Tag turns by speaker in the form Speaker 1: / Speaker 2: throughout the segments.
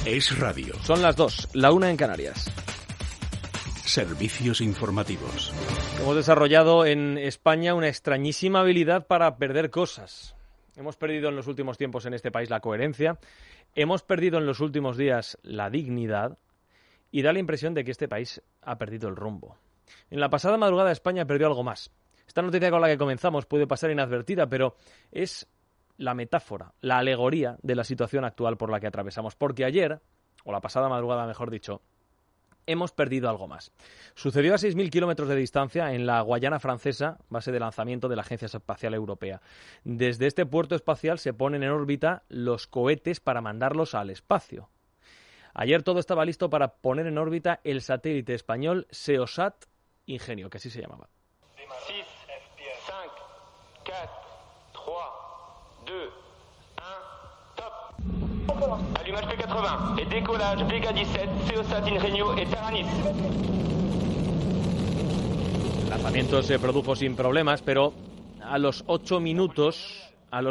Speaker 1: Es Radio.
Speaker 2: Son las 2, la 1 en Canarias.
Speaker 1: Servicios informativos.
Speaker 2: Hemos desarrollado en España una extrañísima habilidad para perder cosas. Hemos perdido en los últimos tiempos en este país la coherencia, hemos perdido en los últimos días la dignidad y da la impresión de que este país ha perdido el rumbo. En la pasada madrugada España perdió algo más. Esta noticia con la que comenzamos puede pasar inadvertida, pero es la metáfora, la alegoría de la situación actual por la que atravesamos. Porque ayer, o la pasada madrugada mejor dicho, hemos perdido algo más. Sucedió a 6.000 kilómetros de distancia en la Guayana Francesa, base de lanzamiento de la Agencia Espacial Europea. Desde este puerto espacial se ponen en órbita los cohetes para mandarlos al espacio. Ayer todo estaba listo para poner en órbita el satélite español SEOSAT Ingenio, que así se llamaba.
Speaker 3: 6, 5, 4, 3, 2, 1, top. Allumage P80 et décollage Vega 17, SEOSAT Ingenio et Taranis.
Speaker 2: El lanzamiento se produjo sin problemas, pero a los 8 minutos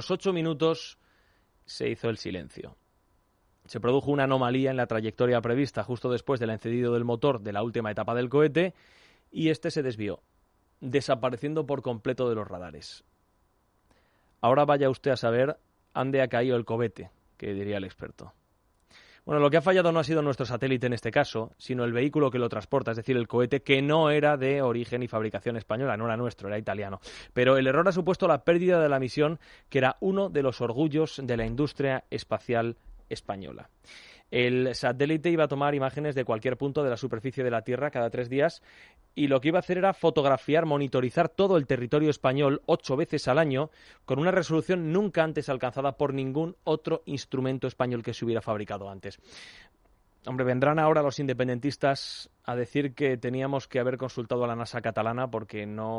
Speaker 2: se hizo el silencio. Se produjo una anomalía en la trayectoria prevista justo después del encendido del motor de la última etapa del cohete y este se desvió, desapareciendo por completo de los radares. Ahora vaya usted a saber dónde ha caído el cohete, que diría el experto. Bueno, lo que ha fallado no ha sido nuestro satélite en este caso, sino el vehículo que lo transporta, es decir, el cohete, que no era de origen y fabricación española, no era nuestro, era italiano. Pero el error ha supuesto la pérdida de la misión, que era uno de los orgullos de la industria espacial española. El satélite iba a tomar imágenes de cualquier punto de la superficie de la Tierra cada 3 días y lo que iba a hacer era fotografiar, monitorizar todo el territorio español 8 veces al año con una resolución nunca antes alcanzada por ningún otro instrumento español que se hubiera fabricado antes. Hombre, vendrán ahora los independentistas a decir que teníamos que haber consultado a la NASA catalana porque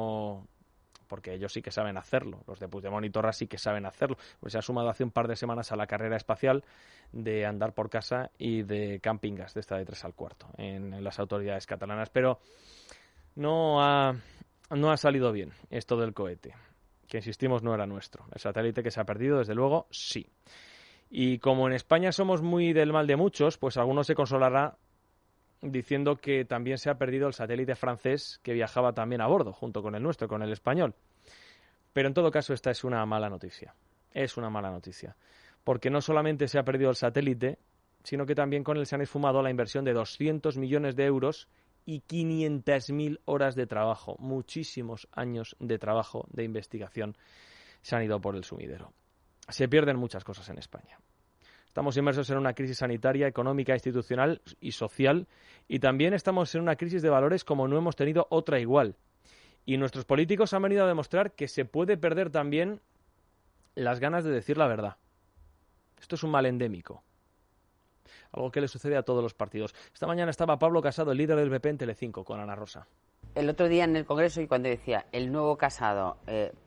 Speaker 2: ellos sí que saben hacerlo, los de Puigdemont y Torra sí que saben hacerlo, pues se ha sumado hace un par de semanas a la carrera espacial de andar por casa y de camping gas, de esta de 3 al cuarto, en las autoridades catalanas, pero no ha salido bien esto del cohete, que insistimos no era nuestro, el satélite que se ha perdido, desde luego, sí. Y como en España somos muy del mal de muchos, pues alguno se consolará diciendo que también se ha perdido el satélite francés que viajaba también a bordo, junto con el nuestro, con el español. Pero en todo caso esta es una mala noticia. Es una mala noticia. Porque no solamente se ha perdido el satélite, sino que también con él se han esfumado la inversión de 200 millones de euros y 500.000 horas de trabajo. Muchísimos años de trabajo, de investigación, se han ido por el sumidero. Se pierden muchas cosas en España. Estamos inmersos en una crisis sanitaria, económica, institucional y social, y también estamos en una crisis de valores como no hemos tenido otra igual. Y nuestros políticos han venido a demostrar que se puede perder también las ganas de decir la verdad. Esto es un mal endémico, algo que le sucede a todos los partidos. Esta mañana estaba Pablo Casado, el líder del PP, en Telecinco, con Ana Rosa.
Speaker 4: El otro día en el Congreso, y cuando decía el nuevo Casado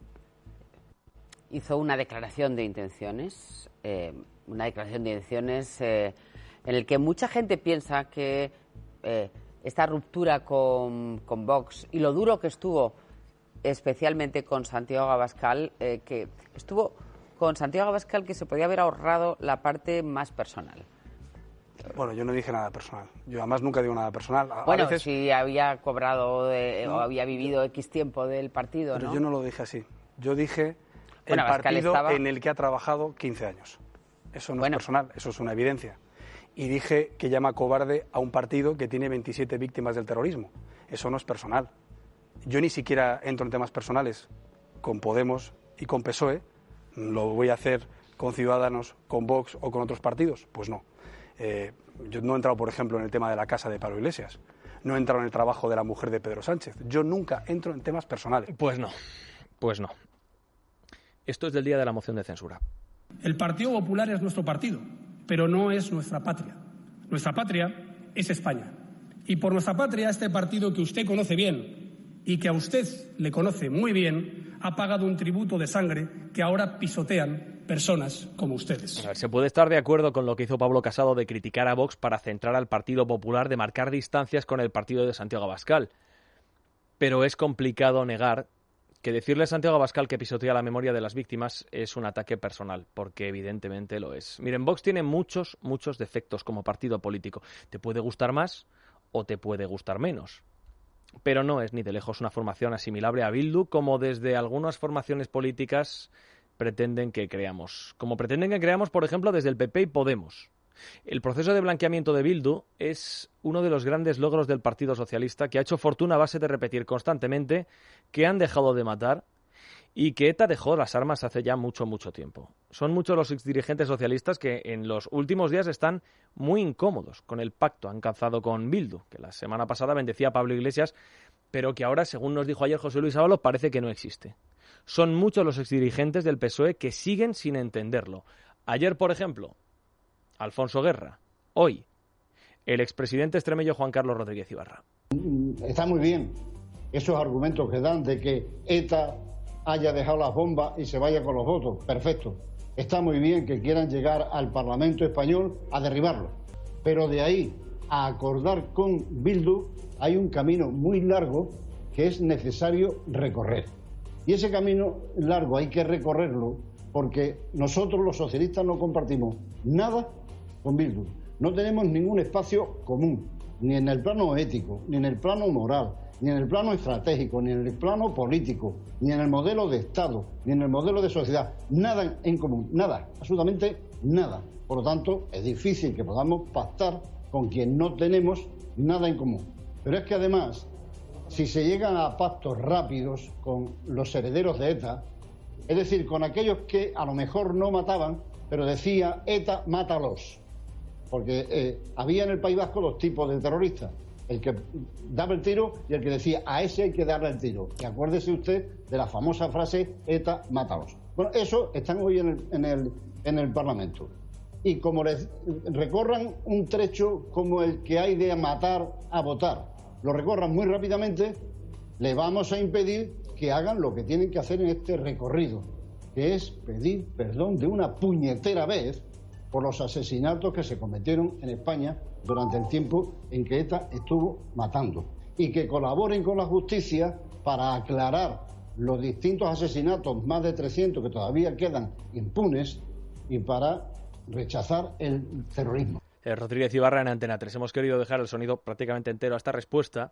Speaker 4: hizo una declaración de intenciones, en el que mucha gente piensa que esta ruptura con Vox y lo duro que estuvo especialmente con Santiago Abascal, que estuvo con Santiago Abascal que se podía haber ahorrado la parte más personal.
Speaker 5: Bueno, yo no dije nada personal. Yo además nunca digo nada personal.
Speaker 4: Bueno,
Speaker 5: veces...
Speaker 4: si había cobrado o había vivido X tiempo del partido,
Speaker 5: Pero
Speaker 4: ¿no?
Speaker 5: yo no lo dije así. Yo dije
Speaker 4: bueno,
Speaker 5: el partido en el que ha trabajado 15 años. Eso no es personal, eso es una evidencia. Y dije que llama cobarde a un partido que tiene 27 víctimas del terrorismo. Eso no es personal. Yo ni siquiera entro en temas personales con Podemos y con PSOE. ¿Lo voy a hacer con Ciudadanos, con Vox o con otros partidos? Pues no. Yo no he entrado, por ejemplo, en el tema de la casa de Pablo Iglesias. No he entrado en el trabajo de la mujer de Pedro Sánchez. Yo nunca entro en temas personales.
Speaker 2: Pues no. Esto es del día de la moción de censura.
Speaker 6: El Partido Popular es nuestro partido, pero no es nuestra patria. Nuestra patria es España. Y por nuestra patria, este partido que usted conoce bien y que a usted le conoce muy bien, ha pagado un tributo de sangre que ahora pisotean personas como ustedes.
Speaker 2: A ver, se puede estar de acuerdo con lo que hizo Pablo Casado de criticar a Vox para centrar al Partido Popular, de marcar distancias con el partido de Santiago Abascal. Pero es complicado negar que decirle a Santiago Abascal que pisotea la memoria de las víctimas es un ataque personal, porque evidentemente lo es. Miren, Vox tiene muchos defectos como partido político. Te puede gustar más o te puede gustar menos. Pero no es ni de lejos una formación asimilable a Bildu, como desde algunas formaciones políticas pretenden que creamos. Como pretenden que creamos, por ejemplo, desde el PP y Podemos. El proceso de blanqueamiento de Bildu es uno de los grandes logros del Partido Socialista, que ha hecho fortuna a base de repetir constantemente que han dejado de matar y que ETA dejó las armas hace ya mucho tiempo. Son muchos los exdirigentes socialistas que en los últimos días están muy incómodos con el pacto alcanzado con Bildu, que la semana pasada bendecía a Pablo Iglesias, pero que ahora, según nos dijo ayer José Luis Ábalos, parece que no existe. Son muchos los exdirigentes del PSOE que siguen sin entenderlo. Ayer, por ejemplo, Alfonso Guerra. Hoy, el expresidente extremeño Juan Carlos Rodríguez Ibarra.
Speaker 1: Está muy bien esos argumentos que dan de que ETA haya dejado las bombas y se vaya con los votos. Perfecto. Está muy bien que quieran llegar al Parlamento español a derribarlo. Pero de ahí a acordar con Bildu hay un camino muy largo que es necesario recorrer. Y ese camino largo hay que recorrerlo porque nosotros los socialistas no compartimos nada con Bildu. No tenemos ningún espacio común, ni en el plano ético, ni en el plano moral, ni en el plano estratégico, ni en el plano político, ni en el modelo de Estado, ni en el modelo de sociedad. Nada en común, nada, absolutamente nada. Por lo tanto, es difícil que podamos pactar con quien no tenemos nada en común. Pero es que además, si se llegan a pactos rápidos con los herederos de ETA, es decir, con aquellos que a lo mejor no mataban, pero decía ETA, mátalos. Porque había en el País Vasco dos tipos de terroristas, el que daba el tiro y el que decía a ese hay que darle el tiro. Y acuérdese usted de la famosa frase ETA, mátalos. Bueno, eso están hoy en el Parlamento. Y como les recorran un trecho como el que hay de matar a votar, lo recorran muy rápidamente, le vamos a impedir que hagan lo que tienen que hacer en este recorrido, que es pedir perdón de una puñetera vez por los asesinatos que se cometieron en España durante el tiempo en que ETA estuvo matando. Y que colaboren con la justicia para aclarar los distintos asesinatos, más de 300 que todavía quedan impunes, y para rechazar el terrorismo.
Speaker 2: Rodríguez Ibarra en Antena 3. Hemos querido dejar el sonido prácticamente entero a esta respuesta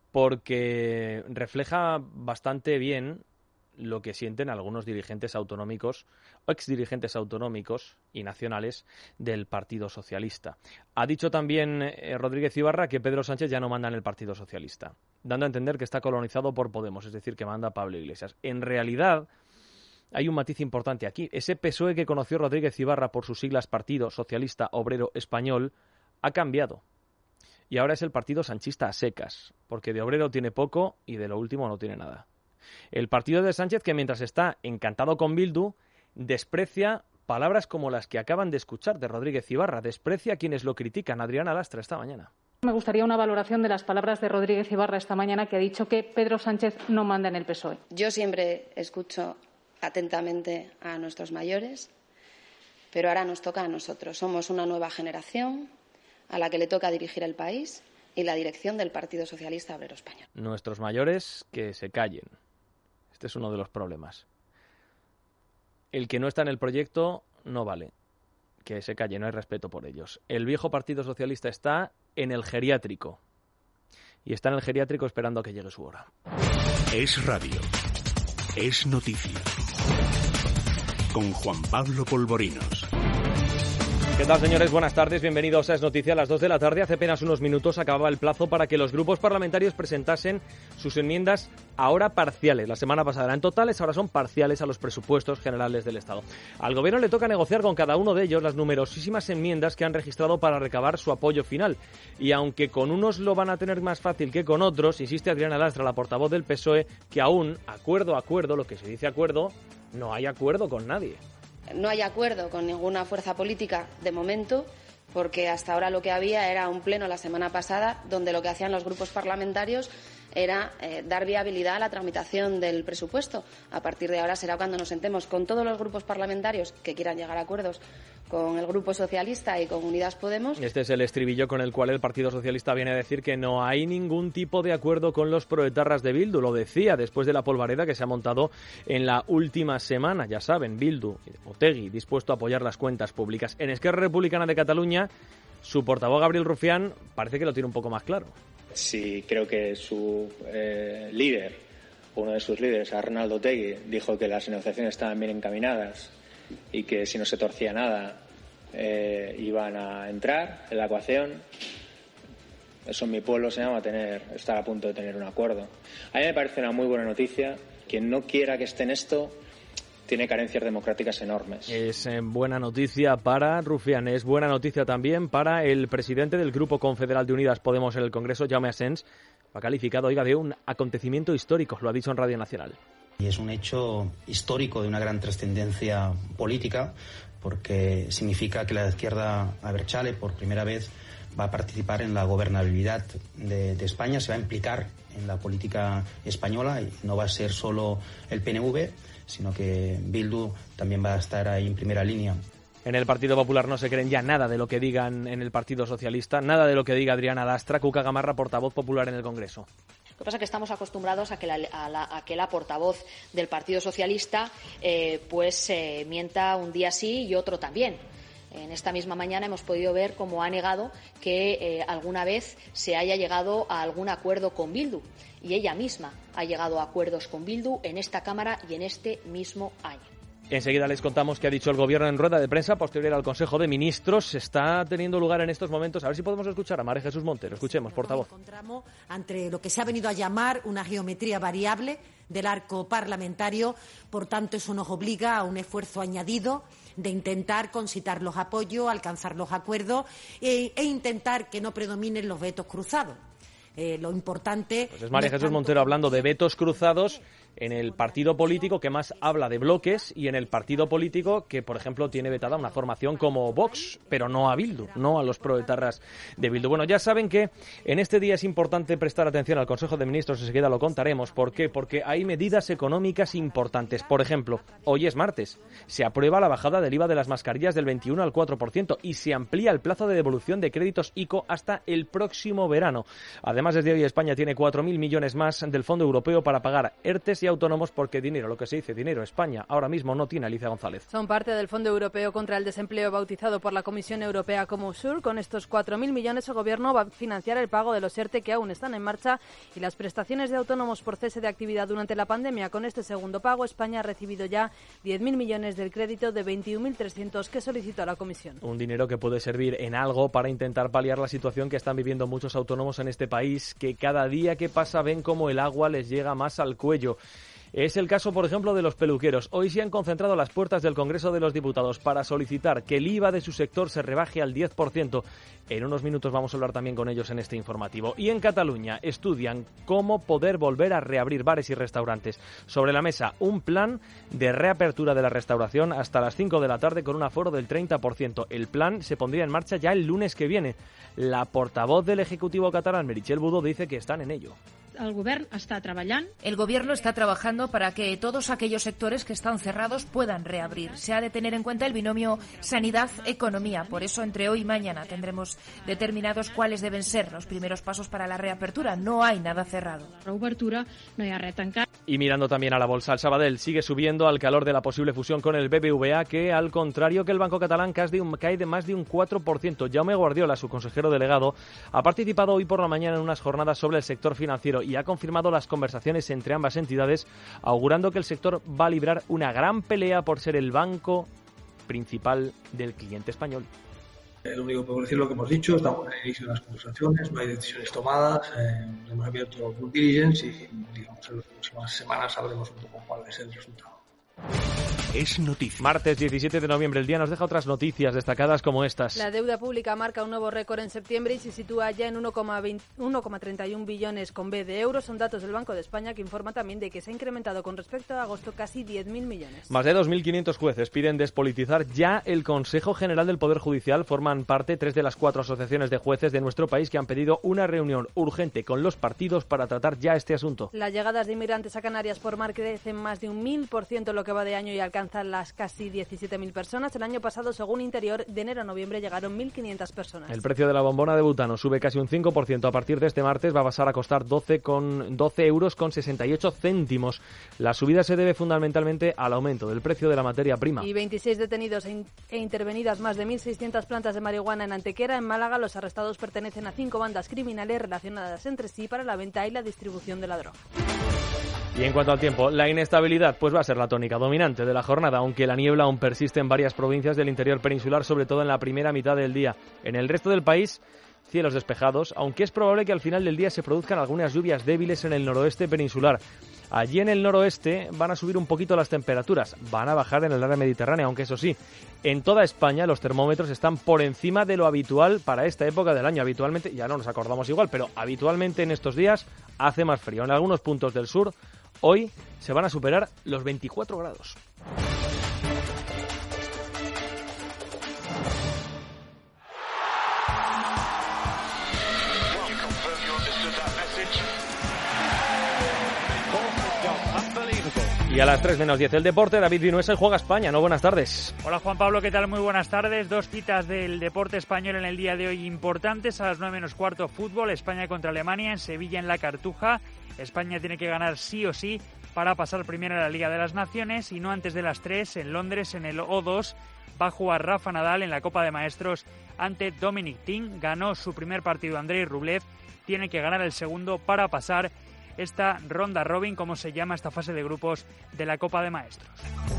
Speaker 2: porque refleja bastante bien lo que sienten algunos dirigentes autonómicos o exdirigentes autonómicos y nacionales del Partido Socialista. Ha dicho también Rodríguez Ibarra que Pedro Sánchez ya no manda en el Partido Socialista, dando a entender que está colonizado por Podemos, es decir, que manda Pablo Iglesias. En realidad, hay un matiz importante aquí. Ese PSOE que conoció Rodríguez Ibarra por sus siglas Partido Socialista Obrero Español ha cambiado. Y ahora es el partido sanchista a secas, porque de obrero tiene poco y de lo último no tiene nada. El partido de Sánchez, que mientras está encantado con Bildu, desprecia palabras como las que acaban de escuchar de Rodríguez Ibarra, desprecia a quienes lo critican. Adriana Lastra esta mañana.
Speaker 7: Me gustaría una valoración de las palabras de Rodríguez Ibarra esta mañana, que ha dicho que Pedro Sánchez no manda en el PSOE.
Speaker 8: Yo siempre escucho atentamente a nuestros mayores, pero ahora nos toca a nosotros. Somos una nueva generación a la que le toca dirigir el país y la dirección del Partido Socialista Obrero Español.
Speaker 2: Nuestros mayores que se callen. Este es uno de los problemas. El que no está en el proyecto no vale. Que se calle, no hay respeto por ellos. El viejo Partido Socialista está en el geriátrico. Y está en el geriátrico esperando a que llegue su hora.
Speaker 9: Es radio. Es noticia. Con Juan Pablo Polvorinos.
Speaker 2: ¿Qué tal, señores? Buenas tardes, bienvenidos a Es Noticia a las 2 de la tarde. Hace apenas unos minutos acababa el plazo para que los grupos parlamentarios presentasen sus enmiendas ahora parciales. La semana pasada eran totales, ahora son parciales a los presupuestos generales del Estado. Al Gobierno le toca negociar con cada uno de ellos las numerosísimas enmiendas que han registrado para recabar su apoyo final. Y aunque con unos lo van a tener más fácil que con otros, insiste Adriana Lastra, la portavoz del PSOE, que aún, acuerdo, lo que se dice acuerdo, no hay acuerdo con nadie.
Speaker 8: No hay acuerdo con ninguna fuerza política de momento porque hasta ahora lo que había era un pleno la semana pasada donde lo que hacían los grupos parlamentarios era dar viabilidad a la tramitación del presupuesto. A partir de ahora será cuando nos sentemos con todos los grupos parlamentarios que quieran llegar a acuerdos con el Grupo Socialista y con Unidas Podemos.
Speaker 2: Este es el estribillo con el cual el Partido Socialista viene a decir que no hay ningún tipo de acuerdo con los proetarras de Bildu. Lo decía después de la polvareda que se ha montado en la última semana. Ya saben, Bildu, Otegi, dispuesto a apoyar las cuentas públicas. En Esquerra Republicana de Cataluña, su portavoz Gabriel Rufián parece que lo tiene un poco más claro.
Speaker 10: Sí, creo que su líder, uno de sus líderes, Arnaldo Otegi, dijo que las negociaciones estaban bien encaminadas y que si no se torcía nada iban a entrar en la ecuación. Eso en mi pueblo se llama estar a punto de tener un acuerdo. A mí me parece una muy buena noticia. Quien no quiera que esté en esto tiene carencias democráticas enormes. Es
Speaker 2: buena noticia para Rufián, es buena noticia también para el presidente del Grupo Confederal de Unidas Podemos en el Congreso, Jaume Asens. Lo ha calificado, de un acontecimiento histórico, lo ha dicho en Radio Nacional.
Speaker 11: Y es un hecho histórico de una gran trascendencia política, porque significa que la izquierda abertzale por primera vez va a participar en la gobernabilidad de España, se va a implicar en la política española y no va a ser solo el PNV, sino que Bildu también va a estar ahí en primera línea.
Speaker 2: En el Partido Popular no se creen ya nada de lo que digan en el Partido Socialista, nada de lo que diga Adriana Lastra, Cuca Gamarra, portavoz popular en el Congreso.
Speaker 12: Lo que pasa es que estamos acostumbrados a que la portavoz del Partido Socialista mienta un día sí y otro también. En esta misma mañana hemos podido ver cómo ha negado que alguna vez se haya llegado a algún acuerdo con Bildu. Y ella misma ha llegado a acuerdos con Bildu en esta Cámara y en este mismo año.
Speaker 2: Enseguida les contamos qué ha dicho el Gobierno en rueda de prensa posterior al Consejo de Ministros. Está teniendo lugar en estos momentos. A ver si podemos escuchar a María Jesús Montero. Escuchemos, portavoz.
Speaker 13: Nos encontramos ante lo que se ha venido a llamar una geometría variable del arco parlamentario. Por tanto, eso nos obliga a un esfuerzo añadido de intentar concitar los apoyos, alcanzar los acuerdos e intentar que no predominen los vetos cruzados. Lo importante...
Speaker 2: Pues es María Jesús Montero hablando de vetos cruzados en el partido político que más habla de bloques y en el partido político que, por ejemplo, tiene vetada una formación como Vox, pero no a Bildu, no a los proetarras de Bildu. Bueno, ya saben que en este día es importante prestar atención al Consejo de Ministros, enseguida lo contaremos. ¿Por qué? Porque hay medidas económicas importantes. Por ejemplo, hoy es martes, se aprueba la bajada del IVA de las mascarillas del 21 al 4% y se amplía el plazo de devolución de créditos ICO hasta el próximo verano. Además, desde hoy España tiene 4.000 millones más del Fondo Europeo para pagar ERTES y autónomos porque dinero, lo que se dice dinero, España ahora mismo no tiene. Alicia González.
Speaker 14: Son parte del Fondo Europeo contra el Desempleo bautizado por la Comisión Europea como SURE. Con estos 4.000 millones el Gobierno va a financiar el pago de los ERTE que aún están en marcha y las prestaciones de autónomos por cese de actividad durante la pandemia. Con este segundo pago, España ha recibido ya 10.000 millones del crédito de 21.300 que solicitó la Comisión. Un dinero que puede servir en algo para intentar paliar la situación que están viviendo muchos autónomos en este país, que cada día que pasa ven cómo el agua les llega más al cuello. Es el caso, por ejemplo, de los peluqueros. Hoy se han concentrado a las puertas del Congreso de los Diputados para solicitar que el IVA de su sector se rebaje al 10%. En unos minutos vamos a hablar también con ellos en este informativo. Y en Cataluña estudian cómo poder volver a reabrir bares y restaurantes. Sobre la mesa, un plan de reapertura de la restauración hasta las 5 de la tarde con un aforo del 30%. El plan se pondría en marcha ya el lunes que viene. La portavoz del Ejecutivo catalán, Meritxell Budó, dice que están en ello.
Speaker 15: El Gobierno está trabajando.
Speaker 16: El Gobierno está trabajando para que todos aquellos sectores que están cerrados puedan reabrir. Se ha de tener en cuenta el binomio sanidad-economía. Por eso, entre hoy y mañana tendremos determinados cuáles deben ser los primeros pasos para la reapertura. No hay nada cerrado.
Speaker 15: Reobertura, no hay res tancat.
Speaker 2: Y mirando también a la bolsa, el Sabadell sigue subiendo al calor de la posible fusión con el BBVA, que al contrario que el Banco Catalán cae de más de un 4%. Jaume Guardiola, su consejero delegado, ha participado hoy por la mañana en unas jornadas sobre el sector financiero y ha confirmado las conversaciones entre ambas entidades, augurando que el sector va a librar una gran pelea por ser el banco principal del cliente español.
Speaker 17: Lo único que podemos decir es lo que hemos dicho, estamos en el inicio de las conversaciones, no hay decisiones tomadas, hemos abierto due diligence y digamos, en las próximas semanas sabremos un poco cuál es el resultado.
Speaker 9: Es noticia.
Speaker 2: Martes 17 de noviembre, el día nos deja otras noticias destacadas como estas.
Speaker 14: La deuda pública marca un nuevo récord en septiembre y se sitúa ya en 1,31 billones con B de euros. Son datos del Banco de España que informa también de que se ha incrementado con respecto a agosto casi 10.000 millones.
Speaker 2: Más de 2.500 jueces piden despolitizar ya el Consejo General del Poder Judicial. Forman parte 3 de las 4 asociaciones de jueces de nuestro país que han pedido una reunión urgente con los partidos para tratar ya este asunto.
Speaker 14: Las llegadas de inmigrantes a Canarias por mar crecen más de un 1.000% lo que va de año y alcanzan las casi 17.000 personas. El año pasado, según Interior, de enero a noviembre llegaron 1.500 personas.
Speaker 2: El precio de la bombona de butano sube casi un 5%. A partir de este martes va a pasar a costar 12 euros con 68 céntimos. La subida se debe fundamentalmente al aumento del precio de la materia prima.
Speaker 14: Y 26 detenidos e intervenidas más de 1.600 plantas de marihuana en Antequera. En Málaga, los arrestados pertenecen a 5 bandas criminales relacionadas entre sí para la venta y la distribución de la droga.
Speaker 2: Y en cuanto al tiempo, la inestabilidad pues va a ser la tónica dominante de la jornada, aunque la niebla aún persiste en varias provincias del interior peninsular, sobre todo en la primera mitad del día. En el resto del país, cielos despejados, aunque es probable que al final del día se produzcan algunas lluvias débiles en el noroeste peninsular. Allí en el noroeste van a subir un poquito las temperaturas, van a bajar en el área mediterránea, aunque eso sí, en toda España los termómetros están por encima de lo habitual para esta época del año. Habitualmente, ya no nos acordamos igual, pero habitualmente en estos días hace más frío. En algunos puntos del sur, hoy se van a superar los 24 grados. Y a las 3 menos 10 el deporte, David Vinuesa juega España, ¿no? Buenas tardes.
Speaker 18: Hola Juan Pablo, ¿qué tal? Muy buenas tardes. 2 citas del deporte español en el día de hoy importantes. A las 9 menos cuarto fútbol, España contra Alemania, en Sevilla en la Cartuja. España tiene que ganar sí o sí para pasar primero a la Liga de las Naciones y no antes de las 3 en Londres en el O2. Va a jugar Rafa Nadal en la Copa de Maestros ante Dominic Thiem. Ganó su primer partido Andrei Rublev, tiene que ganar el segundo para pasar esta ronda robin, como se llama esta fase de grupos de la Copa de Maestros.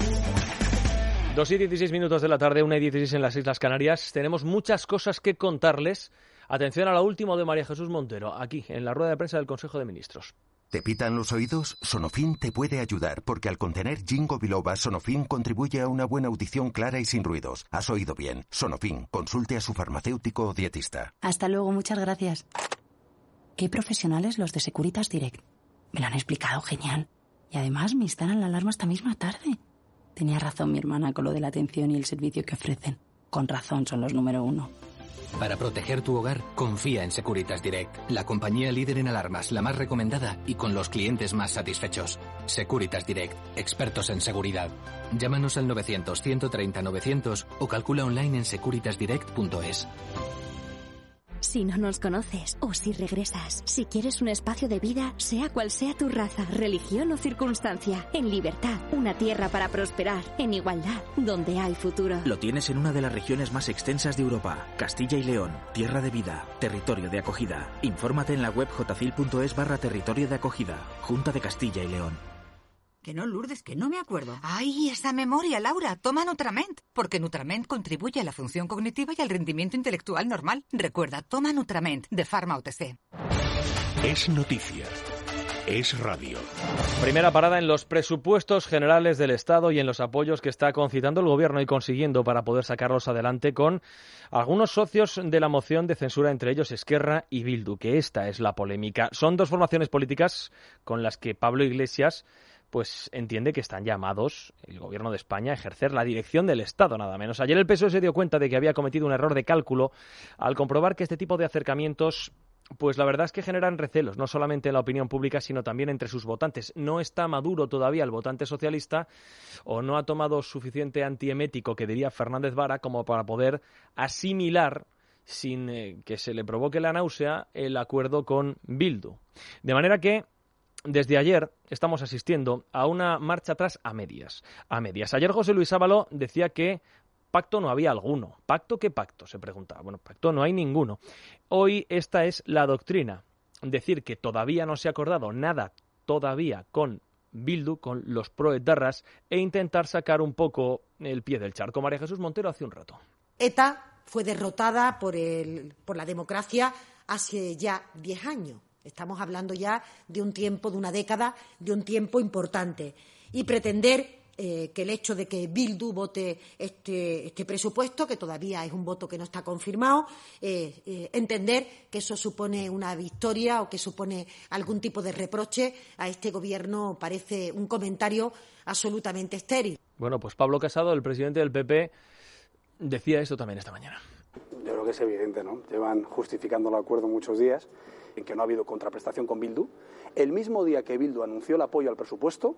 Speaker 2: 2:16 de la tarde, 1:16 en las Islas Canarias. Tenemos muchas cosas que contarles. Atención a lo último de María Jesús Montero, aquí en la rueda de prensa del Consejo de Ministros.
Speaker 19: ¿Te pitan los oídos? Sonofin te puede ayudar, porque al contener ginkgo biloba, Sonofin contribuye a una buena audición clara y sin ruidos. Has oído bien. Sonofin, consulte a su farmacéutico o dietista.
Speaker 20: Hasta luego, muchas gracias. Qué profesionales los de Securitas Direct. Me lo han explicado genial. Y además me instalan la alarma esta misma tarde. Tenía razón mi hermana con lo de la atención y el servicio que ofrecen. Con razón son los número 1.
Speaker 21: Para proteger tu hogar, confía en Securitas Direct, la compañía líder en alarmas, la más recomendada y con los clientes más satisfechos. Securitas Direct, expertos en seguridad. Llámanos al 900-130-900 o calcula online en securitasdirect.es.
Speaker 22: Si no nos conoces o si regresas, si quieres un espacio de vida, sea cual sea tu raza, religión o circunstancia, en libertad, una tierra para prosperar, en igualdad, donde hay futuro.
Speaker 23: Lo tienes en una de las regiones más extensas de Europa, Castilla y León, tierra de vida, territorio de acogida. Infórmate en la web jcil.es/territorio de acogida, Junta de Castilla y León.
Speaker 24: Que no, Lourdes, que no me acuerdo. ¡Ay, esa memoria, Laura! Toma Nutrament, porque Nutrament contribuye a la función cognitiva y al rendimiento intelectual normal. Recuerda, toma Nutrament, de Pharma OTC.
Speaker 9: Es noticia. Es radio.
Speaker 2: Primera parada en los presupuestos generales del Estado y en los apoyos que está concitando el Gobierno y consiguiendo para poder sacarlos adelante con algunos socios de la moción de censura, entre ellos Esquerra y Bildu, que esta es la polémica. Son 2 formaciones políticas con las que Pablo Iglesias pues entiende que están llamados el Gobierno de España a ejercer la dirección del Estado, nada menos. Ayer el PSOE se dio cuenta de que había cometido un error de cálculo al comprobar que este tipo de acercamientos, pues la verdad es que generan recelos, no solamente en la opinión pública, sino también entre sus votantes. No está maduro todavía el votante socialista o no ha tomado suficiente antiemético, que diría Fernández Vara, como para poder asimilar sin que se le provoque la náusea el acuerdo con Bildu. De manera que desde ayer estamos asistiendo a una marcha atrás a medias. Ayer José Luis Ábalos decía que pacto no había alguno. ¿Pacto qué pacto?, se preguntaba. Bueno, pacto no hay ninguno. Hoy esta es la doctrina. Decir que todavía no se ha acordado nada todavía con Bildu, con los proetarras, e intentar sacar un poco el pie del charco. María Jesús Montero hace un rato.
Speaker 13: ETA fue derrotada por la democracia hace ya 10 años. Estamos hablando ya de un tiempo, de una década, de un tiempo importante. Y pretender que el hecho de que Bildu vote este presupuesto, que todavía es un voto que no está confirmado, entender que eso supone una victoria o que supone algún tipo de reproche a este Gobierno parece un comentario absolutamente estéril.
Speaker 2: Bueno, pues Pablo Casado, el presidente del PP, decía esto también esta mañana.
Speaker 3: Yo creo que es evidente, ¿no? Llevan justificando el acuerdo muchos días en que no ha habido contraprestación con Bildu. El mismo día que Bildu anunció el apoyo al presupuesto,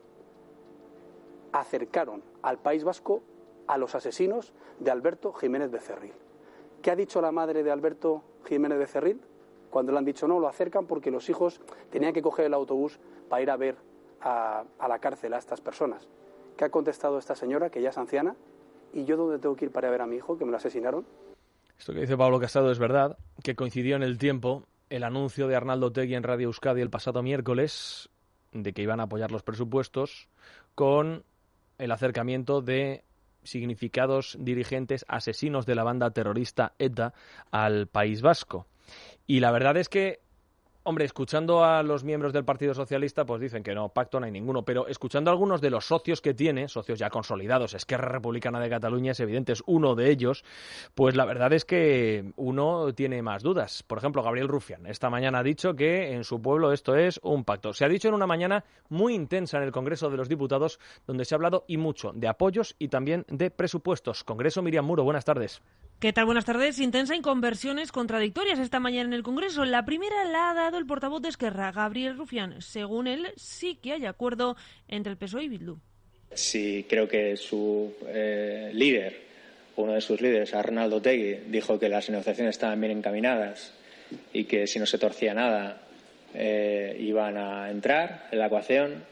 Speaker 3: acercaron al País Vasco a los asesinos de Alberto Jiménez Becerril. ¿Qué ha dicho la madre de Alberto Jiménez Becerril? Cuando le han dicho no, lo acercan porque los hijos tenían que coger el autobús para ir a ver a la cárcel a estas personas. ¿Qué ha contestado esta señora, que ya es anciana? ¿Y yo dónde tengo que ir para ir a ver a mi hijo, que me lo asesinaron?
Speaker 2: Esto que dice Pablo Casado es verdad, que coincidió en el tiempo el anuncio de Arnaldo Otegi en Radio Euskadi el pasado miércoles de que iban a apoyar los presupuestos con el acercamiento de significados dirigentes asesinos de la banda terrorista ETA al País Vasco. Y la verdad es que, hombre, escuchando a los miembros del Partido Socialista, pues dicen que no, pacto no hay ninguno, pero escuchando a algunos de los socios que tiene, socios ya consolidados, Esquerra Republicana de Cataluña es evidente, es uno de ellos, pues la verdad es que uno tiene más dudas. Por ejemplo, Gabriel Rufián esta mañana ha dicho que en su pueblo esto es un pacto. Se ha dicho en una mañana muy intensa en el Congreso de los Diputados, donde se ha hablado y mucho de apoyos y también de presupuestos. Congreso, Miriam Muro, buenas tardes.
Speaker 4: ¿Qué tal? Buenas tardes. Intensa en conversiones contradictorias esta mañana en el Congreso. La primera la ha dado el portavoz de Esquerra, Gabriel Rufián. Según él, sí que hay acuerdo entre el PSOE y Bildu.
Speaker 10: Sí, creo que su líder, uno de sus líderes, Arnaldo Otegi, dijo que las negociaciones estaban bien encaminadas y que si no se torcía nada iban a entrar en la ecuación.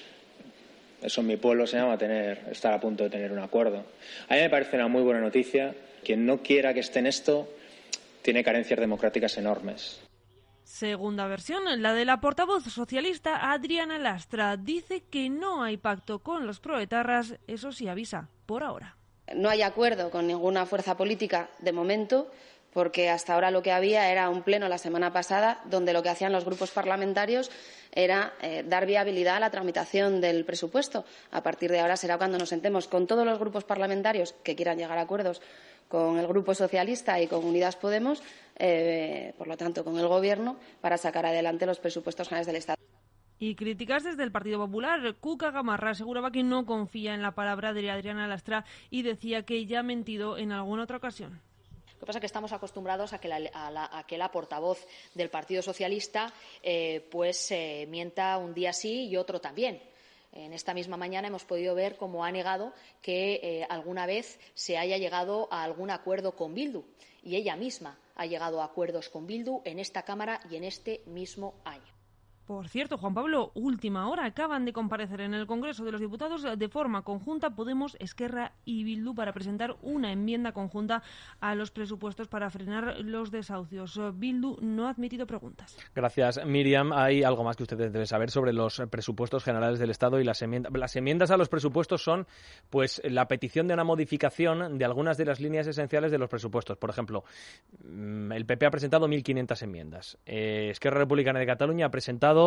Speaker 10: Eso en mi pueblo se llama estar a punto de tener un acuerdo. A mí me parece una muy buena noticia. Quien no quiera que esté en esto tiene carencias democráticas enormes.
Speaker 4: Segunda versión, la de la portavoz socialista Adriana Lastra. Dice que no hay pacto con los proetarras, eso sí avisa, por ahora.
Speaker 8: No hay acuerdo con ninguna fuerza política de momento, porque hasta ahora lo que había era un pleno la semana pasada donde lo que hacían los grupos parlamentarios era dar viabilidad a la tramitación del presupuesto. A partir de ahora será cuando nos sentemos con todos los grupos parlamentarios que quieran llegar a acuerdos con el Grupo Socialista y con Unidas Podemos, por lo tanto con el Gobierno, para sacar adelante los presupuestos generales del Estado.
Speaker 4: Y críticas desde el Partido Popular. Cuca Gamarra aseguraba que no confía en la palabra de Adriana Lastra y decía que ya ha mentido en alguna otra ocasión.
Speaker 12: Lo que pasa es que estamos acostumbrados a que la portavoz del Partido Socialista mienta un día sí y otro también. En esta misma mañana hemos podido ver cómo ha negado que alguna vez se haya llegado a algún acuerdo con Bildu. Y ella misma ha llegado a acuerdos con Bildu en esta Cámara y en este mismo año.
Speaker 4: Por cierto, Juan Pablo, última hora, acaban de comparecer en el Congreso de los Diputados de forma conjunta Podemos, Esquerra y Bildu para presentar una enmienda conjunta a los presupuestos para frenar los desahucios. Bildu no ha admitido preguntas.
Speaker 2: Gracias, Miriam. Hay algo más que ustedes deben saber sobre los presupuestos generales del Estado y las enmiendas. Las enmiendas a los presupuestos son, pues, la petición de una modificación de algunas de las líneas esenciales de los presupuestos. Por ejemplo, el PP ha presentado 1.500 enmiendas. Esquerra Republicana de Cataluña ha presentado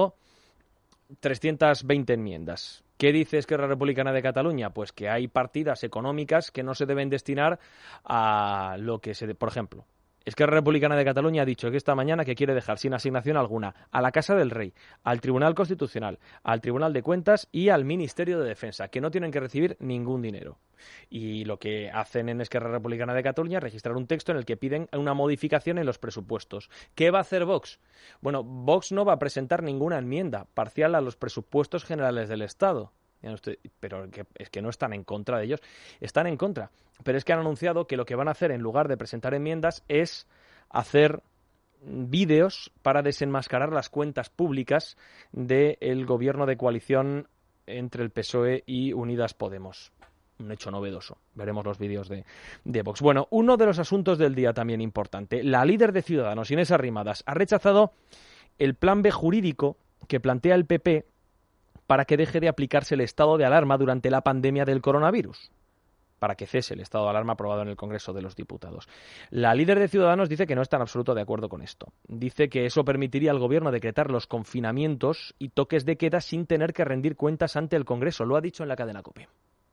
Speaker 2: 320 enmiendas. ¿Qué dice Esquerra Republicana de Cataluña? Pues que hay partidas económicas que no se deben destinar a lo que se... Por ejemplo, Esquerra Republicana de Cataluña ha dicho que esta mañana que quiere dejar sin asignación alguna a la Casa del Rey, al Tribunal Constitucional, al Tribunal de Cuentas y al Ministerio de Defensa, que no tienen que recibir ningún dinero. Y lo que hacen en Esquerra Republicana de Cataluña es registrar un texto en el que piden una modificación en los presupuestos. ¿Qué va a hacer Vox? Bueno, Vox no va a presentar ninguna enmienda parcial a los presupuestos generales del Estado. Pero es que no están en contra de ellos, están en contra. Pero es que han anunciado que lo que van a hacer en lugar de presentar enmiendas es hacer vídeos para desenmascarar las cuentas públicas del gobierno de coalición entre el PSOE y Unidas Podemos. Un hecho novedoso. Veremos los vídeos de Vox. Bueno, uno de los asuntos del día también importante. La líder de Ciudadanos, Inés Arrimadas, ha rechazado el plan B jurídico que plantea el PP para que deje de aplicarse el estado de alarma durante la pandemia del coronavirus, para que cese el estado de alarma aprobado en el Congreso de los Diputados. La líder de Ciudadanos dice que no está en absoluto de acuerdo con esto. Dice que eso permitiría al Gobierno decretar los confinamientos y toques de queda sin tener que rendir cuentas ante el Congreso. Lo ha dicho en la cadena COPE.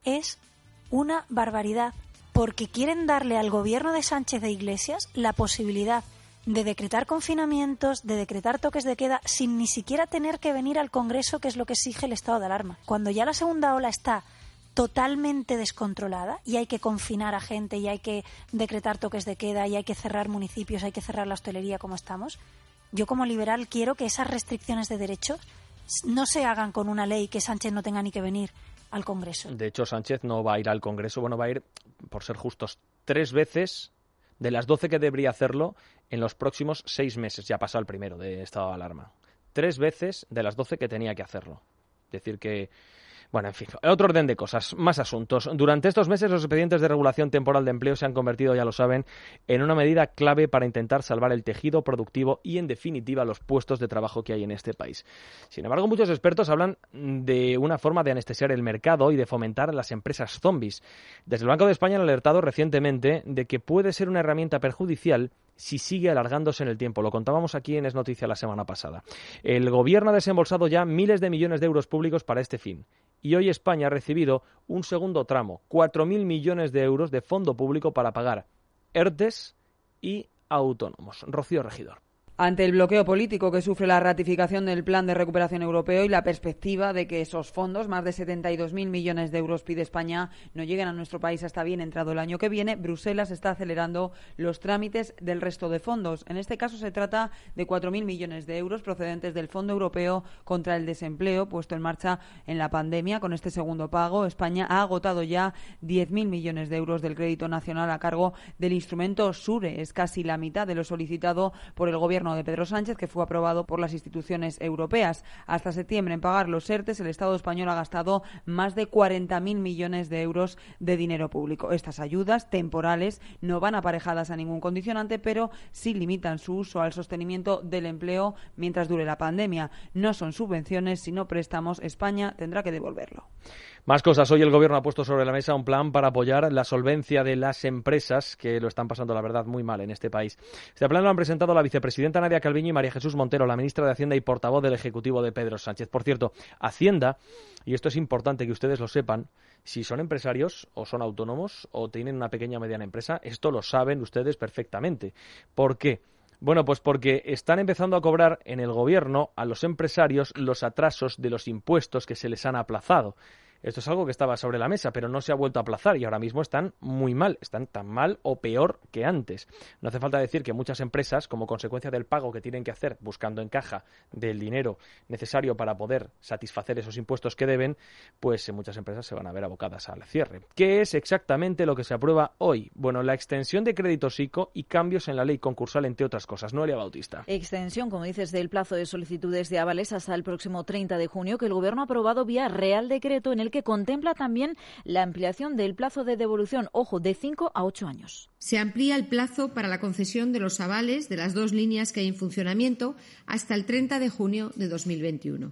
Speaker 1: es una barbaridad, porque quieren darle al gobierno de Sánchez e Iglesias la posibilidad de decretar confinamientos, de decretar toques de queda, sin ni siquiera tener que venir al Congreso, que es lo que exige el estado de alarma. Cuando ya la segunda ola está totalmente descontrolada y hay que confinar a gente y hay que decretar toques de queda y hay que cerrar municipios, hay que cerrar la hostelería como estamos, yo como liberal quiero que esas restricciones de derechos no se hagan con una ley que Sánchez no tenga ni que venir al Congreso.
Speaker 2: De hecho, Sánchez no va a ir al Congreso, bueno, va a ir, por ser justos, 3 veces de las 12 que debería hacerlo en los próximos 6 meses. Ya ha pasado el primero de estado de alarma. 3 veces de las 12 que tenía que hacerlo. Es decir que, bueno, en fin, otro orden de cosas, más asuntos. Durante estos meses los expedientes de regulación temporal de empleo se han convertido, ya lo saben, en una medida clave para intentar salvar el tejido productivo y, en definitiva, los puestos de trabajo que hay en este país. Sin embargo, muchos expertos hablan de una forma de anestesiar el mercado y de fomentar las empresas zombies. Desde el Banco de España han alertado recientemente de que puede ser una herramienta perjudicial si sigue alargándose en el tiempo. Lo contábamos aquí en Es Noticia la semana pasada. El Gobierno ha desembolsado ya miles de millones de euros públicos para este fin. Y hoy España ha recibido un segundo tramo, 4.000 millones de euros de fondo público para pagar ERTEs y autónomos. Rocío Regidor.
Speaker 5: Ante el bloqueo político que sufre la ratificación del Plan de Recuperación Europeo y la perspectiva de que esos fondos, más de 72.000 millones de euros pide España, no lleguen a nuestro país hasta bien entrado el año que viene, Bruselas está acelerando los trámites del resto de fondos. En este caso se trata de 4.000 millones de euros procedentes del Fondo Europeo contra el Desempleo, puesto en marcha en la pandemia. Con este segundo pago, España ha agotado ya 10.000 millones de euros del crédito nacional a cargo del instrumento SURE. Es casi la mitad de lo solicitado por el Gobierno de Pedro Sánchez, que fue aprobado por las instituciones europeas. Hasta septiembre, en pagar los ERTEs, el Estado español ha gastado más de 40.000 millones de euros de dinero público. Estas ayudas temporales no van aparejadas a ningún condicionante, pero sí limitan su uso al sostenimiento del empleo mientras dure la pandemia. No son subvenciones, sino préstamos. España tendrá que devolverlo.
Speaker 2: Más cosas. Hoy el Gobierno ha puesto sobre la mesa un plan para apoyar la solvencia de las empresas que lo están pasando, la verdad, muy mal en este país. Este plan lo han presentado la vicepresidenta Nadia Calviño y María Jesús Montero, la ministra de Hacienda y portavoz del Ejecutivo de Pedro Sánchez. Por cierto, Hacienda, y esto es importante que ustedes lo sepan, si son empresarios o son autónomos o tienen una pequeña o mediana empresa, esto lo saben ustedes perfectamente. ¿Por qué? Bueno, pues porque están empezando a cobrar en el Gobierno a los empresarios los atrasos de los impuestos que se les han aplazado. Esto es algo que estaba sobre la mesa, pero no se ha vuelto a aplazar y ahora mismo están muy mal, están tan mal o peor que antes. No hace falta decir que muchas empresas, como consecuencia del pago que tienen que hacer buscando en caja del dinero necesario para poder satisfacer esos impuestos que deben, pues muchas empresas se van a ver abocadas al cierre. ¿Qué es exactamente lo que se aprueba hoy? Bueno, la extensión de créditos ICO y cambios en la ley concursal, entre otras cosas. Noelia Bautista.
Speaker 6: Extensión, como dices, del plazo de solicitudes de avales hasta el próximo 30 de junio, que el Gobierno ha aprobado vía Real Decreto, en el que contempla también la ampliación del plazo de devolución, ojo, de 5 a 8 años.
Speaker 15: Se amplía el plazo para la concesión de los avales de las 2 líneas que hay en funcionamiento hasta el 30 de junio de 2021.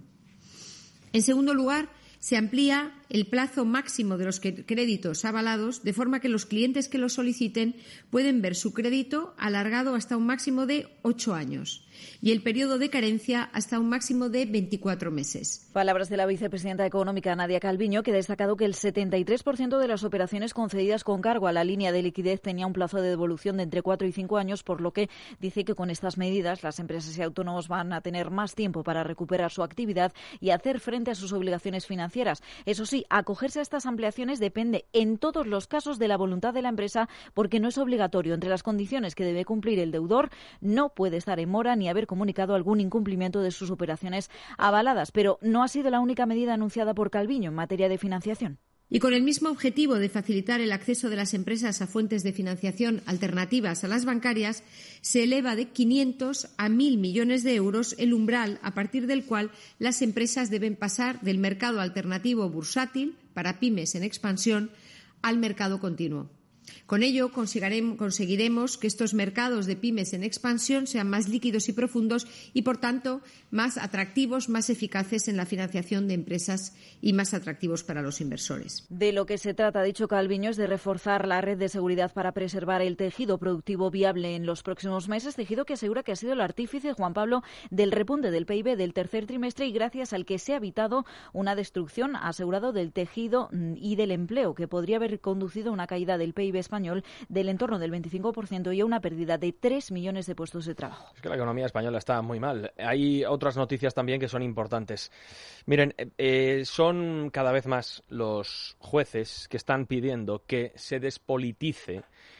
Speaker 15: En segundo lugar, se amplía el plazo máximo de los créditos avalados, de forma que los clientes que lo soliciten pueden ver su crédito alargado hasta un máximo de 8 años y el periodo de carencia hasta un máximo de 24 meses.
Speaker 6: Palabras de la vicepresidenta económica Nadia Calviño, que ha destacado que el 73% de las operaciones concedidas con cargo a la línea de liquidez tenía un plazo de devolución de entre 4 y 5 años, por lo que dice que con estas medidas las empresas y autónomos van a tener más tiempo para recuperar su actividad y hacer frente a sus obligaciones financieras. Eso sí, acogerse a estas ampliaciones depende en todos los casos de la voluntad de la empresa, porque no es obligatorio. Entre las condiciones que debe cumplir el deudor no puede estar en mora ni haber comunicado algún incumplimiento de sus operaciones avaladas. Pero no ha sido la única medida anunciada por Calviño en materia de financiación.
Speaker 15: Y con el mismo objetivo de facilitar el acceso de las empresas a fuentes de financiación alternativas a las bancarias, se eleva de 500 a 1.000 millones de euros el umbral a partir del cual las empresas deben pasar del mercado alternativo bursátil para pymes en expansión al mercado continuo. Con ello conseguiremos que estos mercados de pymes en expansión sean más líquidos y profundos y, por tanto, más atractivos, más eficaces en la financiación de empresas y más atractivos para los inversores.
Speaker 6: De lo que se trata, ha dicho Calviño, es de reforzar la red de seguridad para preservar el tejido productivo viable en los próximos meses, tejido que asegura que ha sido el artífice, Juan Pablo, del repunte del PIB del tercer trimestre y gracias al que se ha evitado una destrucción, ha asegurado, del tejido y del empleo, que podría haber conducido a una caída del PIB español del entorno del 25% y a una pérdida de 3 millones de puestos de trabajo.
Speaker 2: Es que la economía española está muy mal. Hay otras noticias también que son importantes. Miren, son cada vez más los jueces que están pidiendo que se despolitice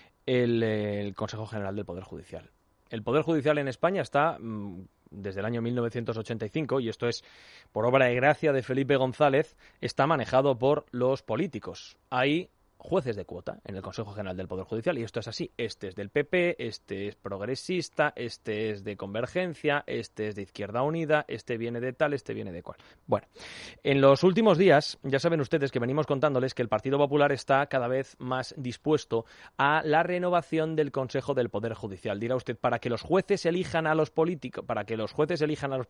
Speaker 2: el Consejo General del Poder Judicial. El Poder Judicial en España está desde el año 1985, y esto es por obra y gracia de Felipe González, está manejado por los políticos. Hay jueces de cuota en el Consejo General del Poder Judicial y esto es así. Este es del PP, este es progresista, este es de Convergencia, este es de Izquierda Unida, este viene de tal, este viene de cual. Bueno, en los últimos días ya saben ustedes que venimos contándoles que el Partido Popular está cada vez más dispuesto a la renovación del Consejo del Poder Judicial. Dirá usted, para que los jueces elijan a los políticos, no, para que los jueces elijan a los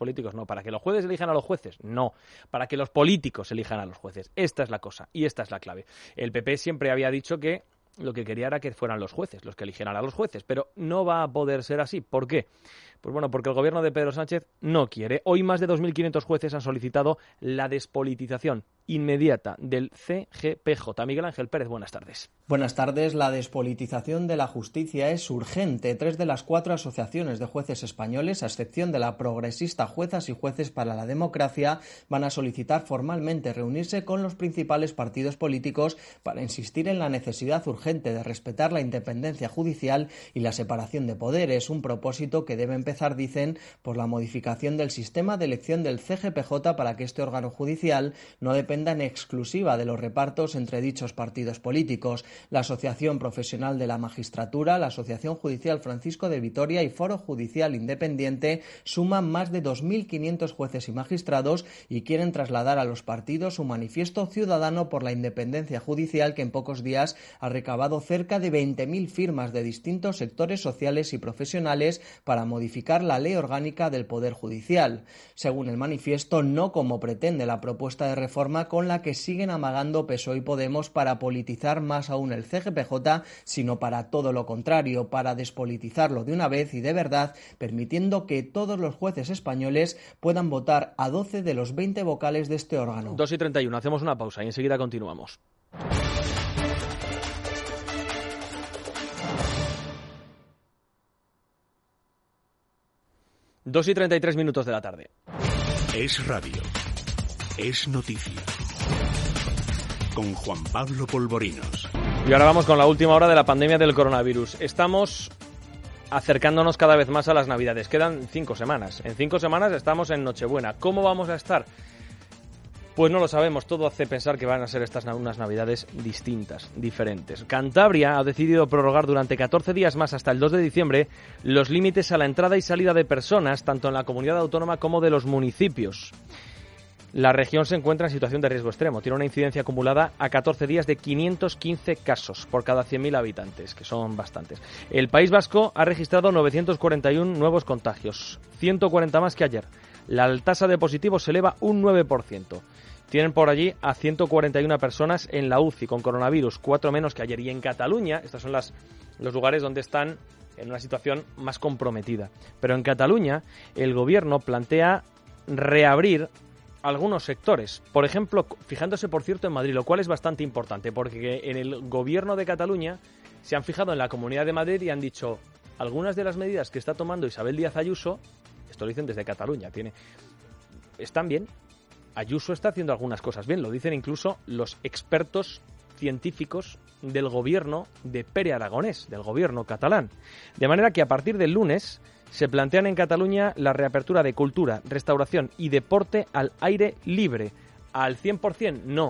Speaker 2: jueces, no, para que los políticos elijan a los jueces. Esta es la cosa y esta es la clave. El PP siempre había dicho que lo que quería era que fueran los jueces los que eligieran a los jueces, pero no va a poder ser así. ¿Por qué? Pues bueno, porque el gobierno de Pedro Sánchez no quiere. Hoy más de 2.500 jueces han solicitado la despolitización inmediata del CGPJ. Miguel Ángel Pérez, buenas tardes.
Speaker 7: Buenas tardes. La despolitización de la justicia es urgente. 3 de las 4 asociaciones de jueces españoles, a excepción de la progresista Juezas y Jueces para la Democracia, van a solicitar formalmente reunirse con los principales partidos políticos para insistir en la necesidad urgente de respetar la independencia judicial y la separación de poderes, un propósito que debe empezar, dicen, por la modificación del sistema de elección del CGPJ para que este órgano judicial no dependa en exclusiva de los repartos entre dichos partidos políticos. La Asociación Profesional de la Magistratura, la Asociación Judicial Francisco de Vitoria y Foro Judicial Independiente suman más de 2.500 jueces y magistrados y quieren trasladar a los partidos su manifiesto ciudadano por la independencia judicial, que en pocos días ha recabado cerca de 20.000 firmas de distintos sectores sociales y profesionales para modificar la ley orgánica del Poder Judicial. Según el manifiesto, no como pretende la propuesta de reforma con la que siguen amagando PSOE y Podemos para politizar más aún el CGPJ, sino para todo lo contrario, para despolitizarlo de una vez y de verdad, permitiendo que todos los jueces españoles puedan votar a 12 de los 20 vocales de este órgano.
Speaker 2: 2:31, hacemos una pausa y enseguida continuamos. Dos y 33 minutos de la tarde.
Speaker 9: Es radio. Es noticia. Con Juan Pablo Polvorinos.
Speaker 2: Y ahora vamos con la última hora de la pandemia del coronavirus. Estamos acercándonos cada vez más a las Navidades. Quedan 5 semanas. En 5 semanas estamos en Nochebuena. ¿Cómo vamos a estar? Pues no lo sabemos. Todo hace pensar que van a ser estas unas Navidades distintas, diferentes. Cantabria ha decidido prorrogar durante 14 días más, hasta el 2 de diciembre, los límites a la entrada y salida de personas, tanto en la comunidad autónoma como de los municipios. La región se encuentra en situación de riesgo extremo. Tiene una incidencia acumulada a 14 días de 515 casos por cada 100.000 habitantes, que son bastantes. El País Vasco ha registrado 941 nuevos contagios, 140 más que ayer. La tasa de positivos se eleva un 9%. Tienen por allí a 141 personas en la UCI con coronavirus, 4 menos que ayer. Y en Cataluña, estos son los lugares donde están en una situación más comprometida. Pero en Cataluña, el gobierno plantea reabrir algunos sectores, por ejemplo, fijándose por cierto en Madrid, lo cual es bastante importante, porque en el gobierno de Cataluña se han fijado en la Comunidad de Madrid y han dicho algunas de las medidas que está tomando Isabel Díaz Ayuso, esto lo dicen desde Cataluña, están bien. Ayuso está haciendo algunas cosas bien, lo dicen incluso los expertos científicos del gobierno de Pere Aragonés, del gobierno catalán. De manera que a partir del lunes se plantean en Cataluña la reapertura de cultura, restauración y deporte al aire libre. Al 100% no,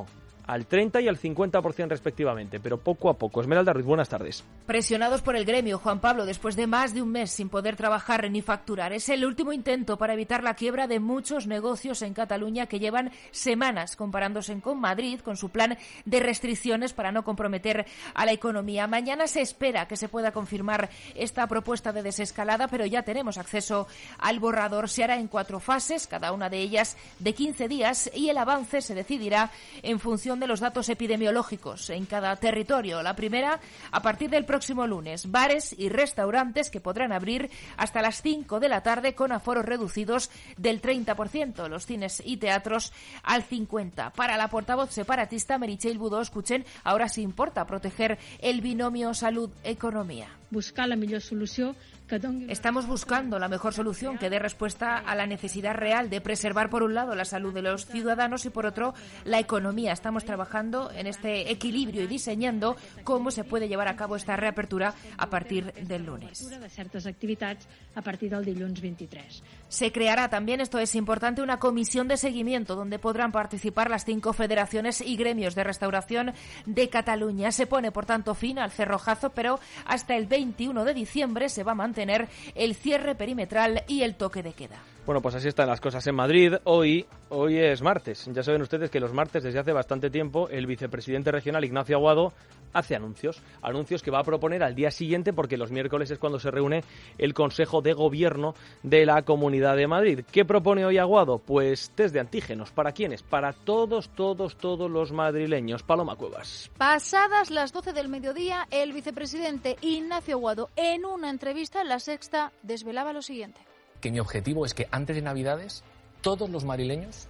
Speaker 2: al 30 y al 50% respectivamente, pero poco a poco. Esmeralda Ruiz, buenas tardes.
Speaker 11: Presionados por el gremio, Juan Pablo, después de más de un mes sin poder trabajar ni facturar. Es el último intento para evitar la quiebra de muchos negocios en Cataluña que llevan semanas comparándose con Madrid, con su plan de restricciones para no comprometer a la economía. Mañana se espera que se pueda confirmar esta propuesta de desescalada, pero ya tenemos acceso al borrador. Se hará en 4 fases, cada una de ellas de 15 días, y el avance se decidirá en función de los datos epidemiológicos en cada territorio. La primera, a partir del próximo lunes, bares y restaurantes que podrán abrir hasta las 5 de la tarde con aforos reducidos del 30%, los cines y teatros al 50%. Para la portavoz separatista Meritxell Budó, escuchen, ahora sí importa proteger el binomio salud-economía.
Speaker 14: Buscar la mejor solución.
Speaker 11: Estamos buscando la mejor solución que dé respuesta a la necesidad real de preservar, por un lado, la salud de los ciudadanos y, por otro, la economía. Estamos trabajando en este equilibrio y diseñando cómo se puede llevar a cabo esta reapertura a partir del lunes.
Speaker 14: De ciertas actividades a partir del dilluns 23.
Speaker 11: Se creará también, esto es importante, una comisión de seguimiento donde podrán participar las 5 federaciones y gremios de restauración de Cataluña. Se pone, por tanto, fin al cerrojazo, pero hasta el 21 de diciembre se va a mantener el cierre perimetral y el toque de queda.
Speaker 2: Bueno, pues así están las cosas en Madrid. Hoy es martes. Ya saben ustedes que los martes, desde hace bastante tiempo, el vicepresidente regional Ignacio Aguado hace anuncios que va a proponer al día siguiente, porque los miércoles es cuando se reúne el Consejo de Gobierno de la Comunidad de Madrid. ¿Qué propone hoy Aguado? Pues test de antígenos. ¿Para quiénes? Para todos los madrileños. Paloma Cuevas.
Speaker 16: Pasadas las 12 del mediodía, el vicepresidente Ignacio Aguado, en una entrevista en La Sexta, desvelaba lo siguiente.
Speaker 17: Que mi objetivo es que antes de Navidades todos los madrileños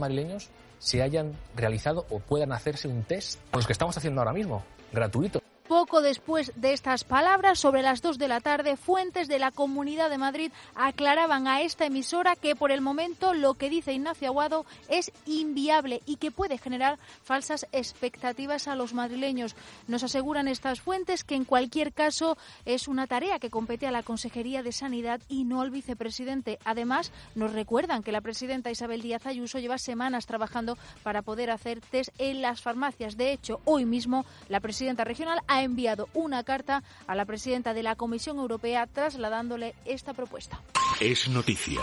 Speaker 17: se hayan realizado o puedan hacerse un test, los que estamos haciendo ahora mismo, gratuito.
Speaker 16: Poco después de estas palabras, sobre las 2 de la tarde, fuentes de la Comunidad de Madrid aclaraban a esta emisora que por el momento lo que dice Ignacio Aguado es inviable y que puede generar falsas expectativas a los madrileños. Nos aseguran estas fuentes que en cualquier caso es una tarea que compete a la Consejería de Sanidad y no al vicepresidente. Además, nos recuerdan que la presidenta Isabel Díaz Ayuso lleva semanas trabajando para poder hacer test en las farmacias. De hecho, hoy mismo la presidenta regional ha enviado una carta a la presidenta de la Comisión Europea trasladándole esta propuesta.
Speaker 9: Es noticia.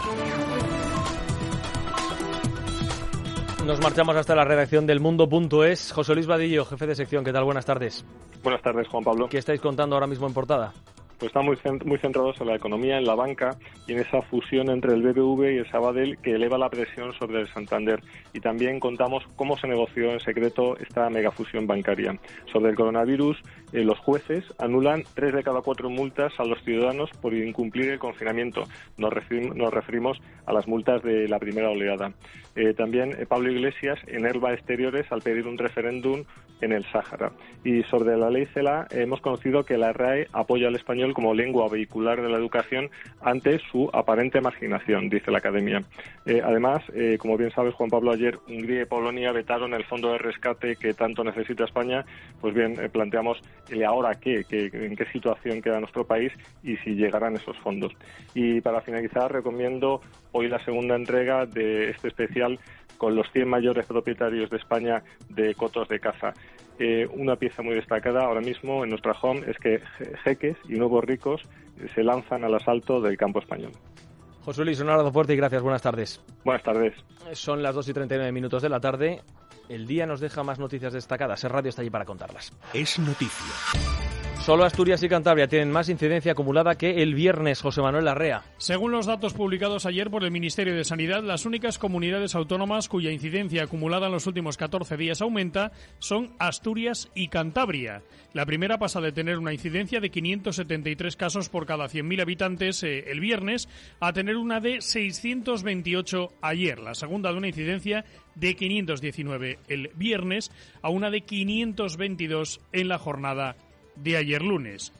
Speaker 2: Nos marchamos hasta la redacción del Mundo.es. José Luis Vadillo, jefe de sección. ¿Qué tal? Buenas tardes.
Speaker 25: Buenas tardes, Juan Pablo.
Speaker 2: ¿Qué estáis contando ahora mismo en portada?
Speaker 25: Pues están muy centrados en la economía, en la banca y en esa fusión entre el BBV y el Sabadell que eleva la presión sobre el Santander. Y también contamos cómo se negoció en secreto esta megafusión bancaria. Sobre el coronavirus, los jueces anulan 3 de cada 4 multas a los ciudadanos por incumplir el confinamiento. Nos referimos a las multas de la primera oleada. También Pablo Iglesias enerva exteriores al pedir un referéndum en el Sáhara. Y sobre la ley CELA hemos conocido que la RAE apoya al español como lengua vehicular de la educación ante su aparente marginación, dice la Academia. Además, como bien sabes, Juan Pablo, ayer Hungría y Polonia vetaron el fondo de rescate que tanto necesita España. Pues bien, planteamos el ahora qué, en qué situación queda nuestro país y si llegarán esos fondos. Y para finalizar, recomiendo hoy la segunda entrega de este especial con los 100 mayores propietarios de España de cotos de caza. Una pieza muy destacada ahora mismo en nuestra home es que jeques y nuevos ricos se lanzan al asalto del campo español.
Speaker 2: José Luis, un abrazo fuerte y gracias. Buenas tardes.
Speaker 25: Buenas tardes.
Speaker 2: Son las 2:39 de la tarde. El día nos deja más noticias destacadas. El radio está allí para contarlas.
Speaker 9: Es noticia.
Speaker 2: Solo Asturias y Cantabria tienen más incidencia acumulada que el viernes. José Manuel Larrea.
Speaker 26: Según los datos publicados ayer por el Ministerio de Sanidad, las únicas comunidades autónomas cuya incidencia acumulada en los últimos 14 días aumenta son Asturias y Cantabria. La primera pasa de tener una incidencia de 573 casos por cada 100.000 habitantes el viernes a tener una de 628 ayer. La segunda de una incidencia de 519 el viernes a una de 522 en la jornada de ayer lunes.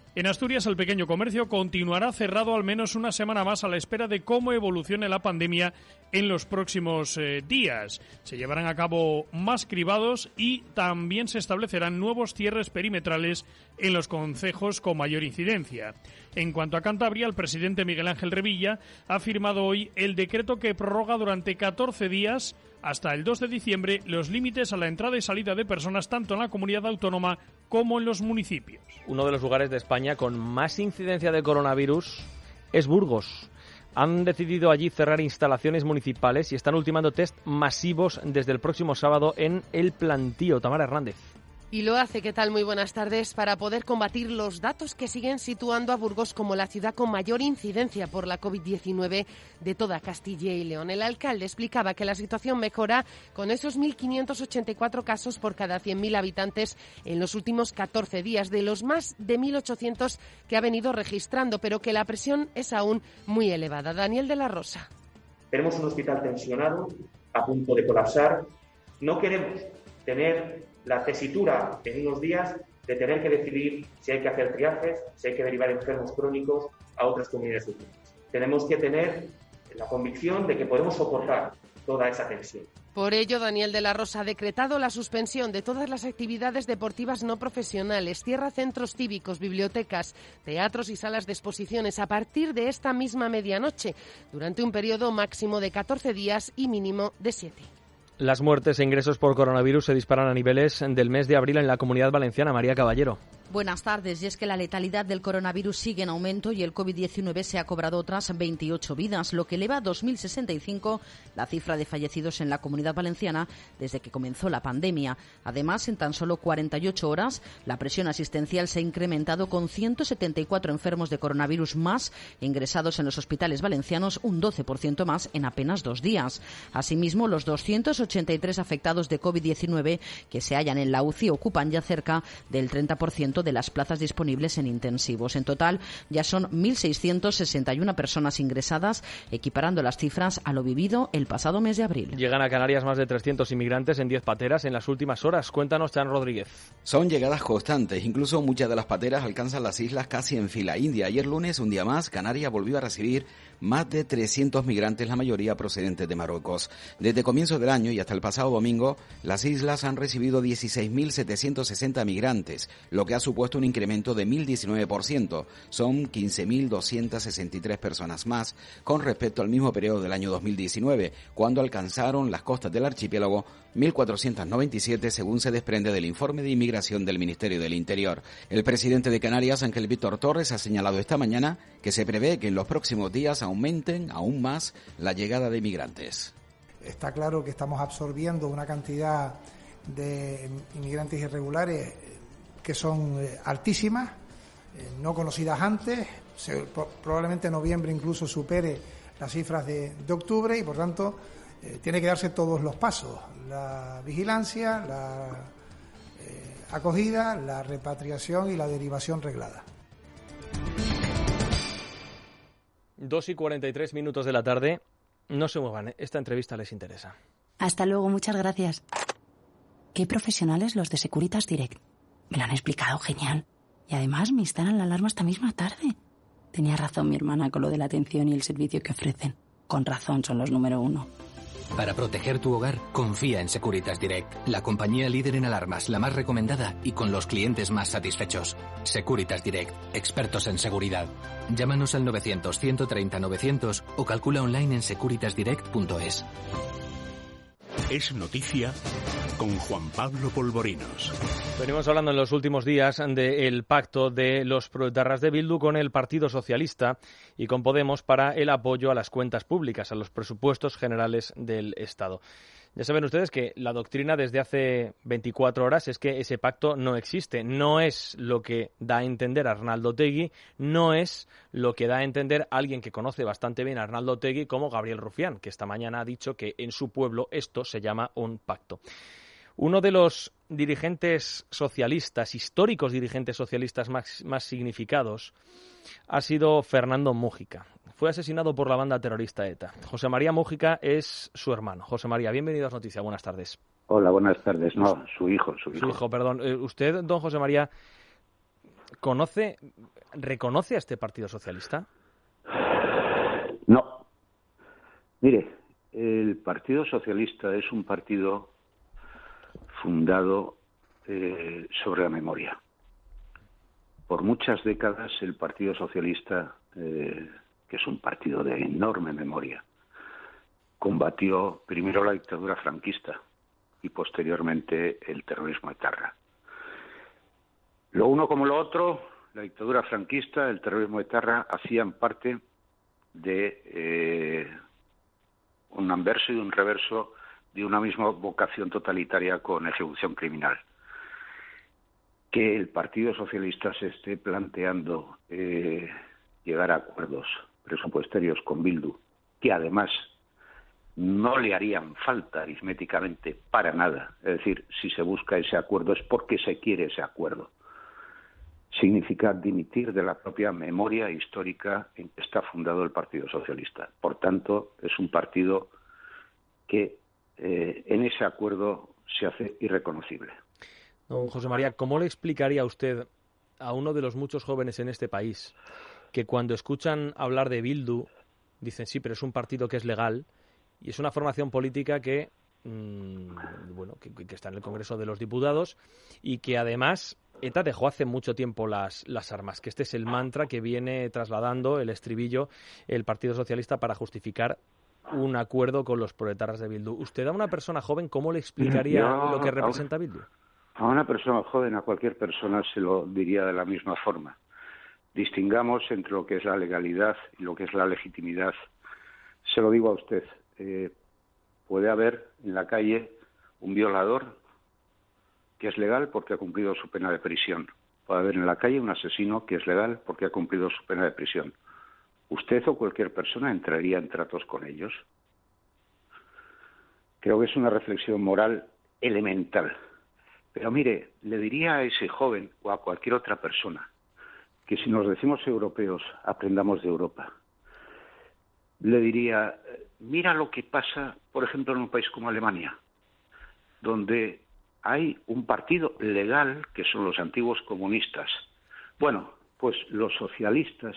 Speaker 26: En Asturias, el pequeño comercio continuará cerrado al menos una semana más a la espera de cómo evolucione la pandemia en los próximos días. Se llevarán a cabo más cribados y también se establecerán nuevos cierres perimetrales en los concejos con mayor incidencia. En cuanto a Cantabria, el presidente Miguel Ángel Revilla ha firmado hoy el decreto que prorroga durante 14 días hasta el 2 de diciembre los límites a la entrada y salida de personas tanto en la comunidad autónoma como en los municipios.
Speaker 2: Uno de los lugares de España con más incidencia de coronavirus es Burgos. Han decidido allí cerrar instalaciones municipales y están ultimando test masivos desde el próximo sábado en El Plantío. Tamara Hernández.
Speaker 18: Y lo hace, ¿qué tal? Muy buenas tardes. Para poder combatir los datos que siguen situando a Burgos como la ciudad con mayor incidencia por la COVID-19 de toda Castilla y León. El alcalde explicaba que la situación mejora con esos 1.584 casos por cada 100.000 habitantes en los últimos 14 días, de los más de 1.800 que ha venido registrando, pero que la presión es aún muy elevada. Daniel de la Rosa.
Speaker 19: Tenemos un hospital tensionado, a punto de colapsar. No queremos tener la tesitura en unos días de tener que decidir si hay que hacer triajes, si hay que derivar enfermos crónicos a otras comunidades autónomas. Tenemos que tener la convicción de que podemos soportar toda esa tensión.
Speaker 18: Por ello, Daniel de la Rosa ha decretado la suspensión de todas las actividades deportivas no profesionales, cierra centros cívicos, bibliotecas, teatros y salas de exposiciones a partir de esta misma medianoche, durante un periodo máximo de 14 días y mínimo de 7.
Speaker 2: Las muertes e ingresos por coronavirus se disparan a niveles del mes de abril en la Comunidad Valenciana. María Caballero.
Speaker 20: Buenas tardes. Y es que la letalidad del coronavirus sigue en aumento y el COVID-19 se ha cobrado otras 28 vidas, lo que eleva a 2.065 la cifra de fallecidos en la Comunidad Valenciana desde que comenzó la pandemia. Además, en tan solo 48 horas, la presión asistencial se ha incrementado con 174 enfermos de coronavirus más ingresados en los hospitales valencianos, un 12% más en apenas 2 días. Asimismo, los 283 afectados de COVID-19 que se hallan en la UCI ocupan ya cerca del 30% de las plazas disponibles en intensivos. En total, ya son 1.661 personas ingresadas, equiparando las cifras a lo vivido el pasado mes de abril.
Speaker 2: Llegan a Canarias más de 300 inmigrantes en 10 pateras en las últimas horas. Cuéntanos, Chan Rodríguez.
Speaker 21: Son llegadas constantes. Incluso muchas de las pateras alcanzan las islas casi en fila india. Ayer lunes, un día más, Canarias volvió a recibir más de 300 migrantes, la mayoría procedentes de Marruecos. Desde comienzos del año y hasta el pasado domingo, las islas han recibido 16.760 migrantes, lo que ha supuesto un incremento de 1.019%. Son 15.263 personas más con respecto al mismo periodo del año 2019, cuando alcanzaron las costas del archipiélago 1.497, según se desprende del informe de inmigración del Ministerio del Interior. El presidente de Canarias, Ángel Víctor Torres, ha señalado esta mañana que se prevé que en los próximos días aumenten aún más la llegada de migrantes.
Speaker 22: Está claro que estamos absorbiendo una cantidad de inmigrantes irregulares que son altísimas, no conocidas antes. Probablemente en noviembre incluso supere las cifras de octubre y, por tanto, tiene que darse todos los pasos: la vigilancia, la acogida, la repatriación y la derivación reglada.
Speaker 2: 2:43 de la tarde. No se muevan, esta entrevista les interesa.
Speaker 23: Hasta luego, muchas gracias. Qué profesionales los de Securitas Direct. Me lo han explicado genial. Y además me instalan la alarma esta misma tarde. Tenía razón mi hermana con lo de la atención y el servicio que ofrecen. Con razón son los número 1.
Speaker 27: Para proteger tu hogar, confía en Securitas Direct, la compañía líder en alarmas, la más recomendada y con los clientes más satisfechos. Securitas Direct, expertos en seguridad. Llámanos al 900-130-900 o calcula online en securitasdirect.es.
Speaker 9: Es noticia con Juan Pablo Polvorinos.
Speaker 2: Venimos hablando en los últimos días del pacto de los proetarras de Bildu con el Partido Socialista y con Podemos para el apoyo a las cuentas públicas, a los presupuestos generales del Estado. Ya saben ustedes que la doctrina desde hace 24 horas es que ese pacto no existe. No es lo que da a entender Arnaldo Otegi, no es lo que da a entender alguien que conoce bastante bien a Arnaldo Otegi como Gabriel Rufián, que esta mañana ha dicho que en su pueblo esto se llama un pacto. Uno de los dirigentes socialistas, históricos dirigentes socialistas más significados, ha sido Fernando Mújica. Fue asesinado por la banda terrorista ETA. José María Mújica es su hermano. José María, bienvenido a Noticias. Buenas tardes.
Speaker 28: Hola, buenas tardes. No, su hijo.
Speaker 2: Su hijo, perdón. Usted, don José María, ¿reconoce a este Partido Socialista?
Speaker 3: No. Mire, el Partido Socialista es un partido fundado sobre la memoria. Por muchas décadas el Partido Socialista, que es un partido de enorme memoria, combatió primero la dictadura franquista y posteriormente el terrorismo etarra. Lo uno como lo otro, la dictadura franquista, el terrorismo etarra, hacían parte de un anverso y un reverso de una misma vocación totalitaria con ejecución criminal. Que el Partido Socialista se esté planteando llegar a acuerdos presupuestarios con Bildu, que además no le harían falta aritméticamente para nada, es decir, si se busca ese acuerdo es porque se quiere ese acuerdo, significa dimitir de la propia memoria histórica en que está fundado el Partido Socialista. Por tanto, es un partido que en ese acuerdo se hace irreconocible.
Speaker 2: Don José María, ¿cómo le explicaría usted a uno de los muchos jóvenes en este país que cuando escuchan hablar de Bildu dicen sí, pero es un partido que es legal y es una formación política que está en el Congreso de los Diputados y que además ETA dejó hace mucho tiempo las armas, que este es el mantra que viene trasladando el estribillo el Partido Socialista para justificar un acuerdo con los proetarras de Bildu? ¿Usted a una persona joven cómo le explicaría lo que representa Bildu?
Speaker 3: A una persona joven, a cualquier persona se lo diría de la misma forma. Distingamos entre lo que es la legalidad y lo que es la legitimidad. Se lo digo a usted. Puede haber en la calle un violador que es legal porque ha cumplido su pena de prisión. Puede haber en la calle un asesino que es legal porque ha cumplido su pena de prisión. ¿Usted o cualquier persona entraría en tratos con ellos? Creo que es una reflexión moral elemental. Pero mire, le diría a ese joven o a cualquier otra persona que si nos decimos europeos, aprendamos de Europa. Le diría, mira lo que pasa, por ejemplo, en un país como Alemania, donde hay un partido legal, que son los antiguos comunistas. Bueno, pues los socialistas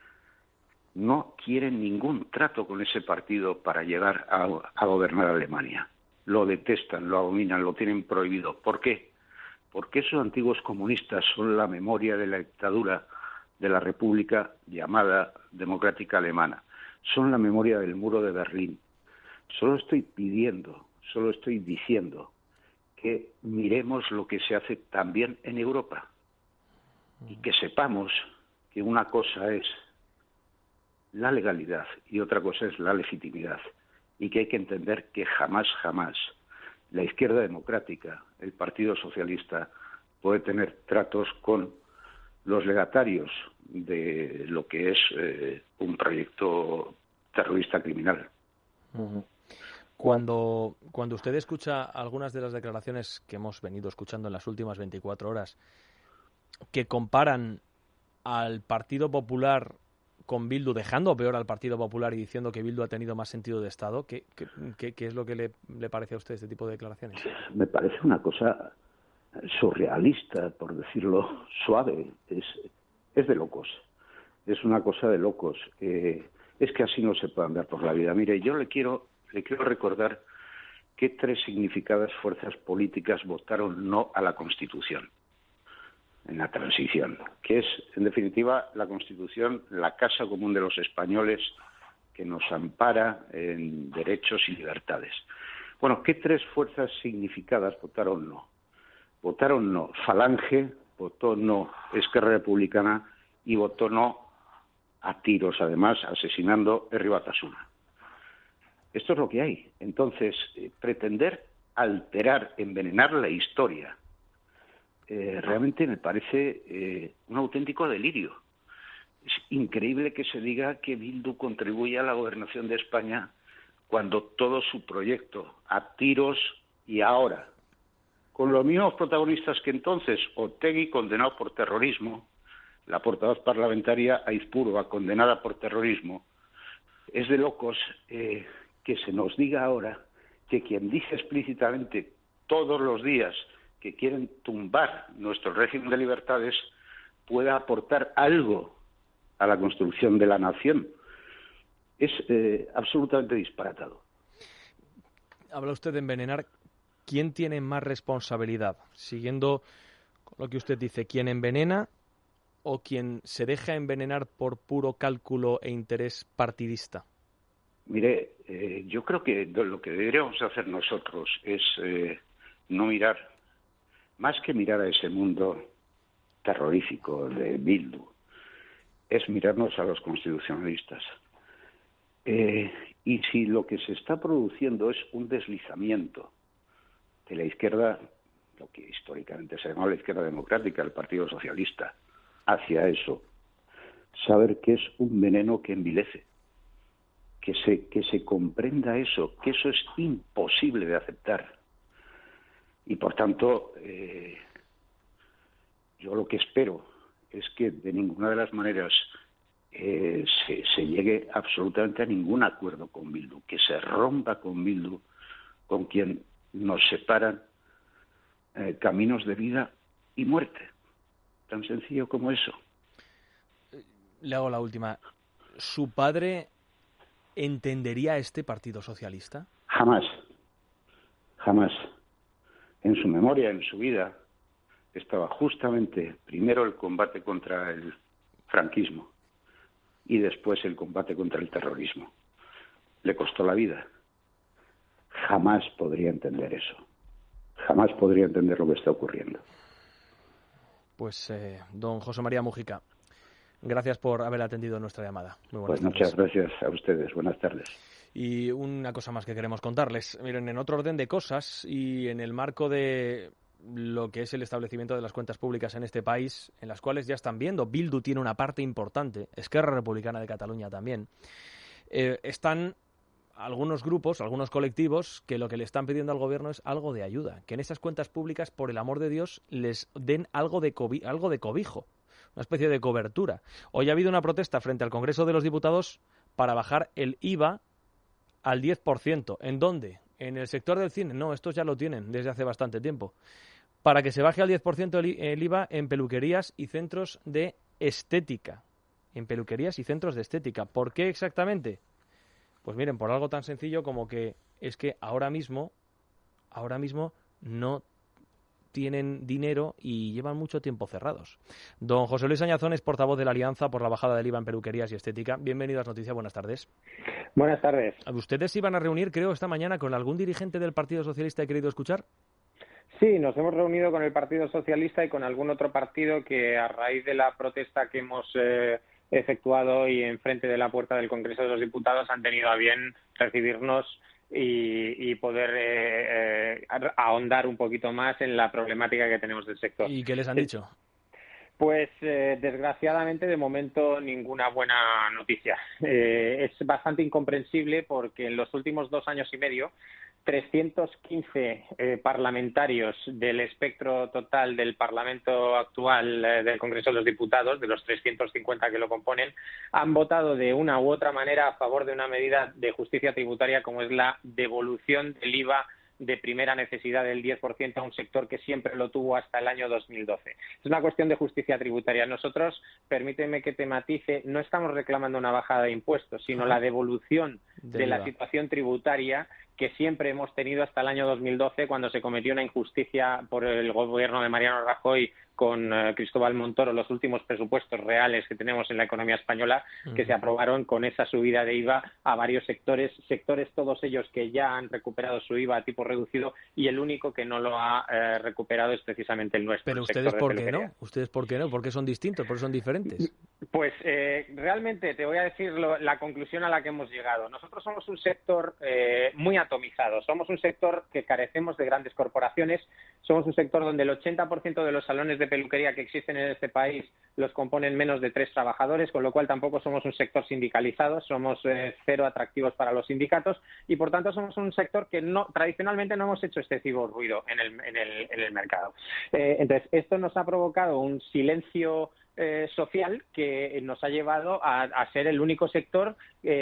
Speaker 3: no quieren ningún trato con ese partido para llegar a gobernar Alemania. Lo detestan, lo abominan, lo tienen prohibido. ¿Por qué? Porque esos antiguos comunistas son la memoria de la dictadura de la República llamada Democrática Alemana. Son la memoria del muro de Berlín. Solo estoy pidiendo, solo estoy diciendo que miremos lo que se hace también en Europa y que sepamos que una cosa es la legalidad y otra cosa es la legitimidad y que hay que entender que jamás la izquierda democrática, el Partido Socialista, puede tener tratos con los legatarios de lo que es un proyecto terrorista criminal.
Speaker 2: Uh-huh. Cuando usted escucha algunas de las declaraciones que hemos venido escuchando en las últimas 24 horas que comparan al Partido Popular con Bildu, dejando peor al Partido Popular y diciendo que Bildu ha tenido más sentido de Estado, ¿qué es lo que le parece a usted este tipo de declaraciones?
Speaker 3: Me parece una cosa surrealista, por decirlo suave. Es de locos. Es una cosa de locos. Es que así no se puede andar por la vida. Mire, yo le quiero recordar que 3 significadas fuerzas políticas votaron no a la Constitución en la transición, que es, en definitiva, la Constitución, la casa común de los españoles que nos ampara en derechos y libertades. Bueno, ¿qué 3 fuerzas significadas votaron no? Votaron no Falange, votó no Esquerra Republicana y votó no a tiros, además, asesinando Herri Batasuna. Esto es lo que hay. Entonces, pretender alterar, envenenar la historia, realmente me parece un auténtico delirio. Es increíble que se diga que Bildu contribuye a la gobernación de España cuando todo su proyecto, a tiros y ahora, con los mismos protagonistas que entonces, Otegi condenado por terrorismo, la portavoz parlamentaria Aizpurua condenada por terrorismo, es de locos que se nos diga ahora que quien dice explícitamente todos los días que quieren tumbar nuestro régimen de libertades pueda aportar algo a la construcción de la nación. Es absolutamente disparatado.
Speaker 2: Habla usted de envenenar. ¿Quién tiene más responsabilidad? Siguiendo con lo que usted dice, ¿quién envenena o quien se deja envenenar por puro cálculo e interés partidista?
Speaker 3: Mire, yo creo que lo que deberíamos hacer nosotros es no mirar, más que mirar a ese mundo terrorífico de Bildu, es mirarnos a los constitucionalistas. Y si lo que se está produciendo es un deslizamiento de la izquierda, lo que históricamente se llamó la izquierda democrática, el Partido Socialista, hacia eso, saber que es un veneno que envilece, que se comprenda eso, que eso es imposible de aceptar. Y por tanto, yo lo que espero es que de ninguna de las maneras se llegue absolutamente a ningún acuerdo con Bildu, que se rompa con Bildu, con quien nos separan caminos de vida y muerte. Tan sencillo como eso.
Speaker 2: Le hago la última. ¿Su padre entendería este Partido Socialista?
Speaker 3: Jamás. Jamás. En su memoria, en su vida, estaba justamente primero el combate contra el franquismo y después el combate contra el terrorismo. Le costó la vida. Jamás podría entender eso. Jamás podría entender lo que está ocurriendo.
Speaker 2: Pues, don José María Mújica, gracias por haber atendido nuestra llamada. Muy buenas tardes.
Speaker 3: Muchas gracias a ustedes. Buenas tardes.
Speaker 2: Y una cosa más que queremos contarles. Miren, en otro orden de cosas y en el marco de lo que es el establecimiento de las cuentas públicas en este país, en las cuales ya están viendo, Bildu tiene una parte importante, Esquerra Republicana de Cataluña también, están algunos grupos, algunos colectivos que lo que le están pidiendo al gobierno es algo de ayuda, que en esas cuentas públicas, por el amor de Dios, les den algo de cobijo, una especie de cobertura. Hoy ha habido una protesta frente al Congreso de los Diputados para bajar el IVA al 10%. ¿En dónde? En el sector del cine. No, estos ya lo tienen desde hace bastante tiempo. Para que se baje al 10% el IVA en peluquerías y centros de estética. En peluquerías y centros de estética. ¿Por qué exactamente? Pues miren, por algo tan sencillo como que es que ahora mismo no tienen dinero y llevan mucho tiempo cerrados. Don José Luis Añazón es portavoz de la Alianza por la bajada del IVA en peluquerías y estética. Bienvenido a las noticias, buenas tardes.
Speaker 1: Buenas tardes.
Speaker 2: ¿Ustedes iban a reunir, creo, esta mañana con algún dirigente del Partido Socialista? ¿He querido escuchar?
Speaker 1: Sí, nos hemos reunido con el Partido Socialista y con algún otro partido que, a raíz de la protesta que hemos efectuado hoy enfrente de la puerta del Congreso de los Diputados, han tenido a bien recibirnos y poder ahondar un poquito más en la problemática que tenemos del sector.
Speaker 2: ¿Y qué les han dicho?
Speaker 1: Pues desgraciadamente de momento ninguna buena noticia. Es bastante incomprensible porque en los últimos 2 años y medio 315 parlamentarios del espectro total del Parlamento actual del Congreso de los Diputados, de los 350 que lo componen, han votado de una u otra manera a favor de una medida de justicia tributaria como es la devolución del IVA de primera necesidad del 10% a un sector que siempre lo tuvo hasta el año 2012. Es una cuestión de justicia tributaria. Nosotros, permíteme que te matice, no estamos reclamando una bajada de impuestos, sino la devolución de la situación tributaria que siempre hemos tenido hasta el año 2012, cuando se cometió una injusticia por el gobierno de Mariano Rajoy con Cristóbal Montoro, los últimos presupuestos reales que tenemos en la economía española, que se aprobaron con esa subida de IVA a varios sectores todos ellos que ya han recuperado su IVA a tipo reducido, y el único que no lo ha recuperado es precisamente el nuestro.
Speaker 2: Pero ustedes, ¿por qué no? ¿Ustedes por qué no? ¿Por qué son distintos? ¿Por qué son diferentes?
Speaker 1: Pues realmente te voy a decir la conclusión a la que hemos llegado. Nosotros somos un sector muy atomizado, somos un sector que carecemos de grandes corporaciones, somos un sector donde el 80% de los salones de peluquería que existen en este país los componen menos de 3 trabajadores, con lo cual tampoco somos un sector sindicalizado, somos cero atractivos para los sindicatos y por tanto somos un sector que tradicionalmente no hemos hecho excesivo ruido en el mercado. Entonces esto nos ha provocado un silencio social que nos ha llevado a ser el único sector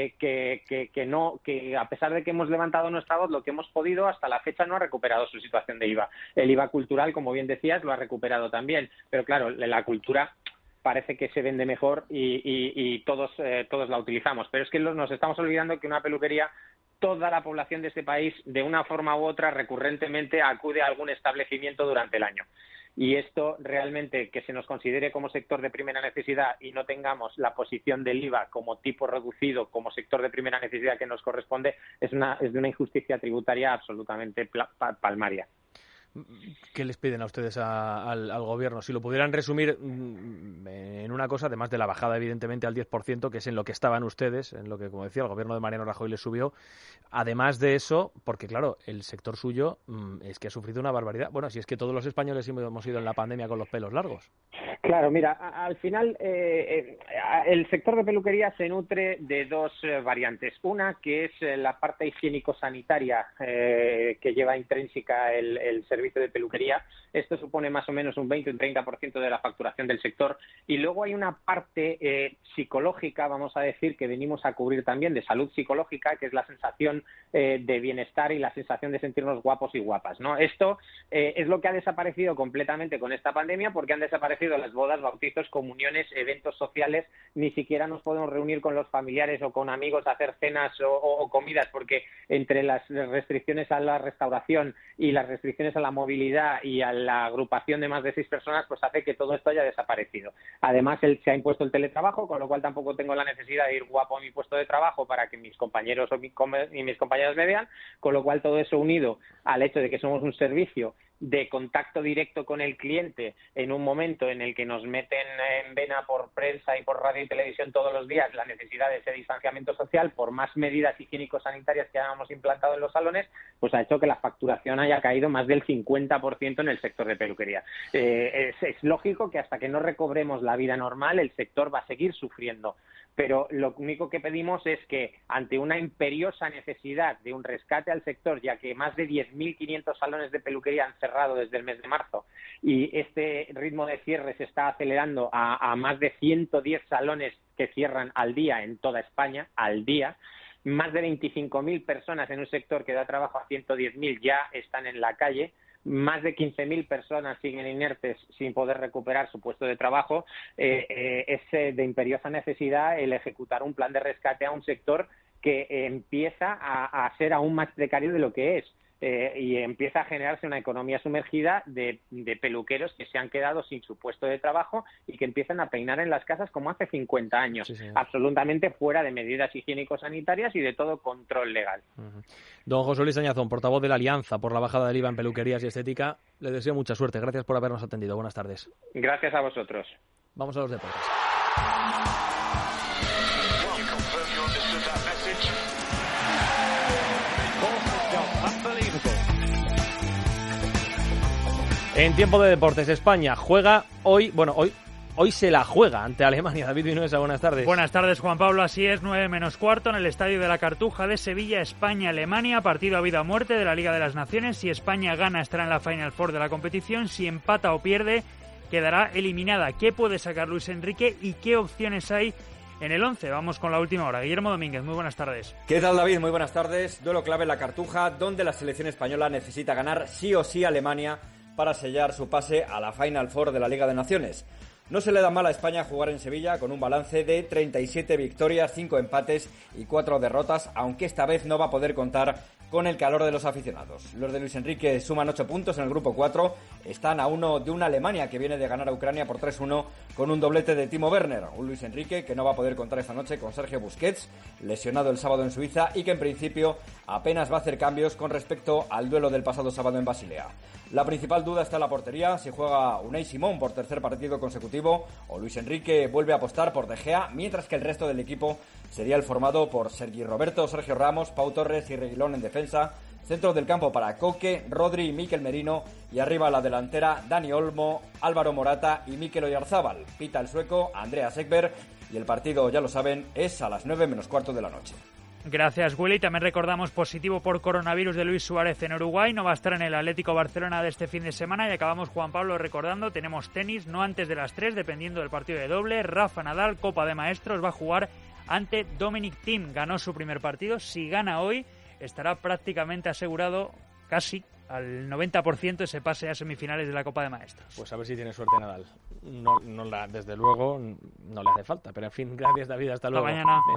Speaker 1: que a pesar de que hemos levantado nuestra voz, lo que hemos podido hasta la fecha no ha recuperado su situación de IVA. El IVA cultural, como bien decías, lo ha recuperado también, pero claro, la cultura parece que se vende mejor y todos la utilizamos. Pero es que nos estamos olvidando que una peluquería, toda la población de este país, de una forma u otra, recurrentemente acude a algún establecimiento durante el año. Y esto realmente, que se nos considere como sector de primera necesidad y no tengamos la posición del IVA como tipo reducido, como sector de primera necesidad que nos corresponde, es de una injusticia tributaria absolutamente palmaria.
Speaker 2: ¿Qué les piden a ustedes al gobierno? Si lo pudieran resumir en una cosa, además de la bajada evidentemente al 10%, que es en lo que estaban ustedes, en lo que, como decía, el gobierno de Mariano Rajoy les subió, además de eso, porque claro, el sector suyo es que ha sufrido una barbaridad. Bueno, si es que todos los españoles hemos ido en la pandemia con los pelos largos.
Speaker 1: Claro, mira, al final el sector de peluquería se nutre de dos variantes. Una que es la parte higiénico-sanitaria que lleva intrínseca el servicio de peluquería. Esto supone más o menos un 20 o un 30% de la facturación del sector. Y luego hay una parte psicológica, vamos a decir, que venimos a cubrir también, de salud psicológica, que es la sensación de bienestar y la sensación de sentirnos guapos y guapas, ¿no? Esto es lo que ha desaparecido completamente con esta pandemia, porque han desaparecido las bodas, bautizos, comuniones, eventos sociales. Ni siquiera nos podemos reunir con los familiares o con amigos a hacer cenas o comidas, porque entre las restricciones a la restauración y las restricciones a la movilidad y a la agrupación de más de 6 personas, pues hace que todo esto haya desaparecido. Además, se ha impuesto el teletrabajo, con lo cual tampoco tengo la necesidad de ir guapo a mi puesto de trabajo para que mis compañeros y mis compañeras me vean, con lo cual todo eso unido al hecho de que somos un servicio de contacto directo con el cliente en un momento en el que nos meten en vena por prensa y por radio y televisión todos los días la necesidad de ese distanciamiento social, por más medidas higiénico-sanitarias que hayamos implantado en los salones, pues ha hecho que la facturación haya caído más del 50% en el sector de peluquería. Es lógico que hasta que no recobremos la vida normal el sector va a seguir sufriendo, pero lo único que pedimos es que ante una imperiosa necesidad de un rescate al sector, ya que más de 10.500 salones de peluquería han cerrado desde el mes de marzo y este ritmo de cierre se está acelerando a más de 110 salones que cierran al día en toda España, al día, más de 25.000 personas en un sector que da trabajo a 110.000 ya están en la calle, más de 15.000 personas siguen inertes sin poder recuperar su puesto de trabajo. Es de imperiosa necesidad el ejecutar un plan de rescate a un sector que empieza a ser aún más precario de lo que es. Y empieza a generarse una economía sumergida de peluqueros que se han quedado sin su puesto de trabajo y que empiezan a peinar en las casas como hace 50 años, sí, absolutamente fuera de medidas higiénico-sanitarias y de todo control legal.
Speaker 2: Don José Luis Añazón, portavoz de la Alianza por la bajada del IVA en peluquerías y estética, le deseo mucha suerte. Gracias por habernos atendido. Buenas tardes.
Speaker 1: Gracias a vosotros.
Speaker 2: Vamos a los deportes. En tiempo de deportes, España juega hoy se la juega ante Alemania. David Vinuesa, buenas tardes.
Speaker 4: Buenas tardes, Juan Pablo. Así es, 9:15 en el Estadio de la Cartuja de Sevilla, España-Alemania, partido a vida o muerte de la Liga de las Naciones. Si España gana, estará en la Final Four de la competición. Si empata o pierde, quedará eliminada. ¿Qué puede sacar Luis Enrique y qué opciones hay en el 11? Vamos con la última hora. Guillermo Domínguez, muy buenas tardes.
Speaker 5: ¿Qué tal, David? Muy buenas tardes. Duelo clave en la Cartuja, donde la selección española necesita ganar sí o sí a Alemania para sellar su pase a la Final Four de la Liga de Naciones. No se le da mal a España jugar en Sevilla con un balance de 37 victorias, 5 empates y 4 derrotas, aunque esta vez no va a poder contar con el calor de los aficionados. Los de Luis Enrique suman 8 puntos en el grupo 4, están a uno de una Alemania que viene de ganar a Ucrania por 3-1 con un doblete de Timo Werner. Un Luis Enrique que no va a poder contar esta noche con Sergio Busquets, lesionado el sábado en Suiza y que en principio apenas va a hacer cambios con respecto al duelo del pasado sábado en Basilea. La principal duda está en la portería, si juega Unai Simón por tercer partido consecutivo o Luis Enrique vuelve a apostar por De Gea, mientras que el resto del equipo sería el formado por Sergi Roberto, Sergio Ramos, Pau Torres y Reguilón en defensa, centro del campo para Coque, Rodri y Mikel Merino y arriba a la delantera Dani Olmo, Álvaro Morata y Mikel Oyarzábal. Pita el sueco, Andreas Ekberg y el partido, ya lo saben, es a las 9:15 de la noche.
Speaker 4: Gracias, Willy. También recordamos positivo por coronavirus de Luis Suárez en Uruguay. No va a estar en el Atlético Barcelona de este fin de semana. Y acabamos, Juan Pablo, recordando, tenemos tenis, no antes de las 3, dependiendo del partido de doble. Rafa Nadal, Copa de Maestros, va a jugar ante Dominic Thiem. Ganó su primer partido. Si gana hoy, estará prácticamente asegurado, casi al 90% ese pase a semifinales de la Copa de Maestros.
Speaker 2: Pues a ver si tiene suerte Nadal. Desde luego no le hace falta, pero en fin, gracias David, hasta luego.
Speaker 4: Hasta mañana.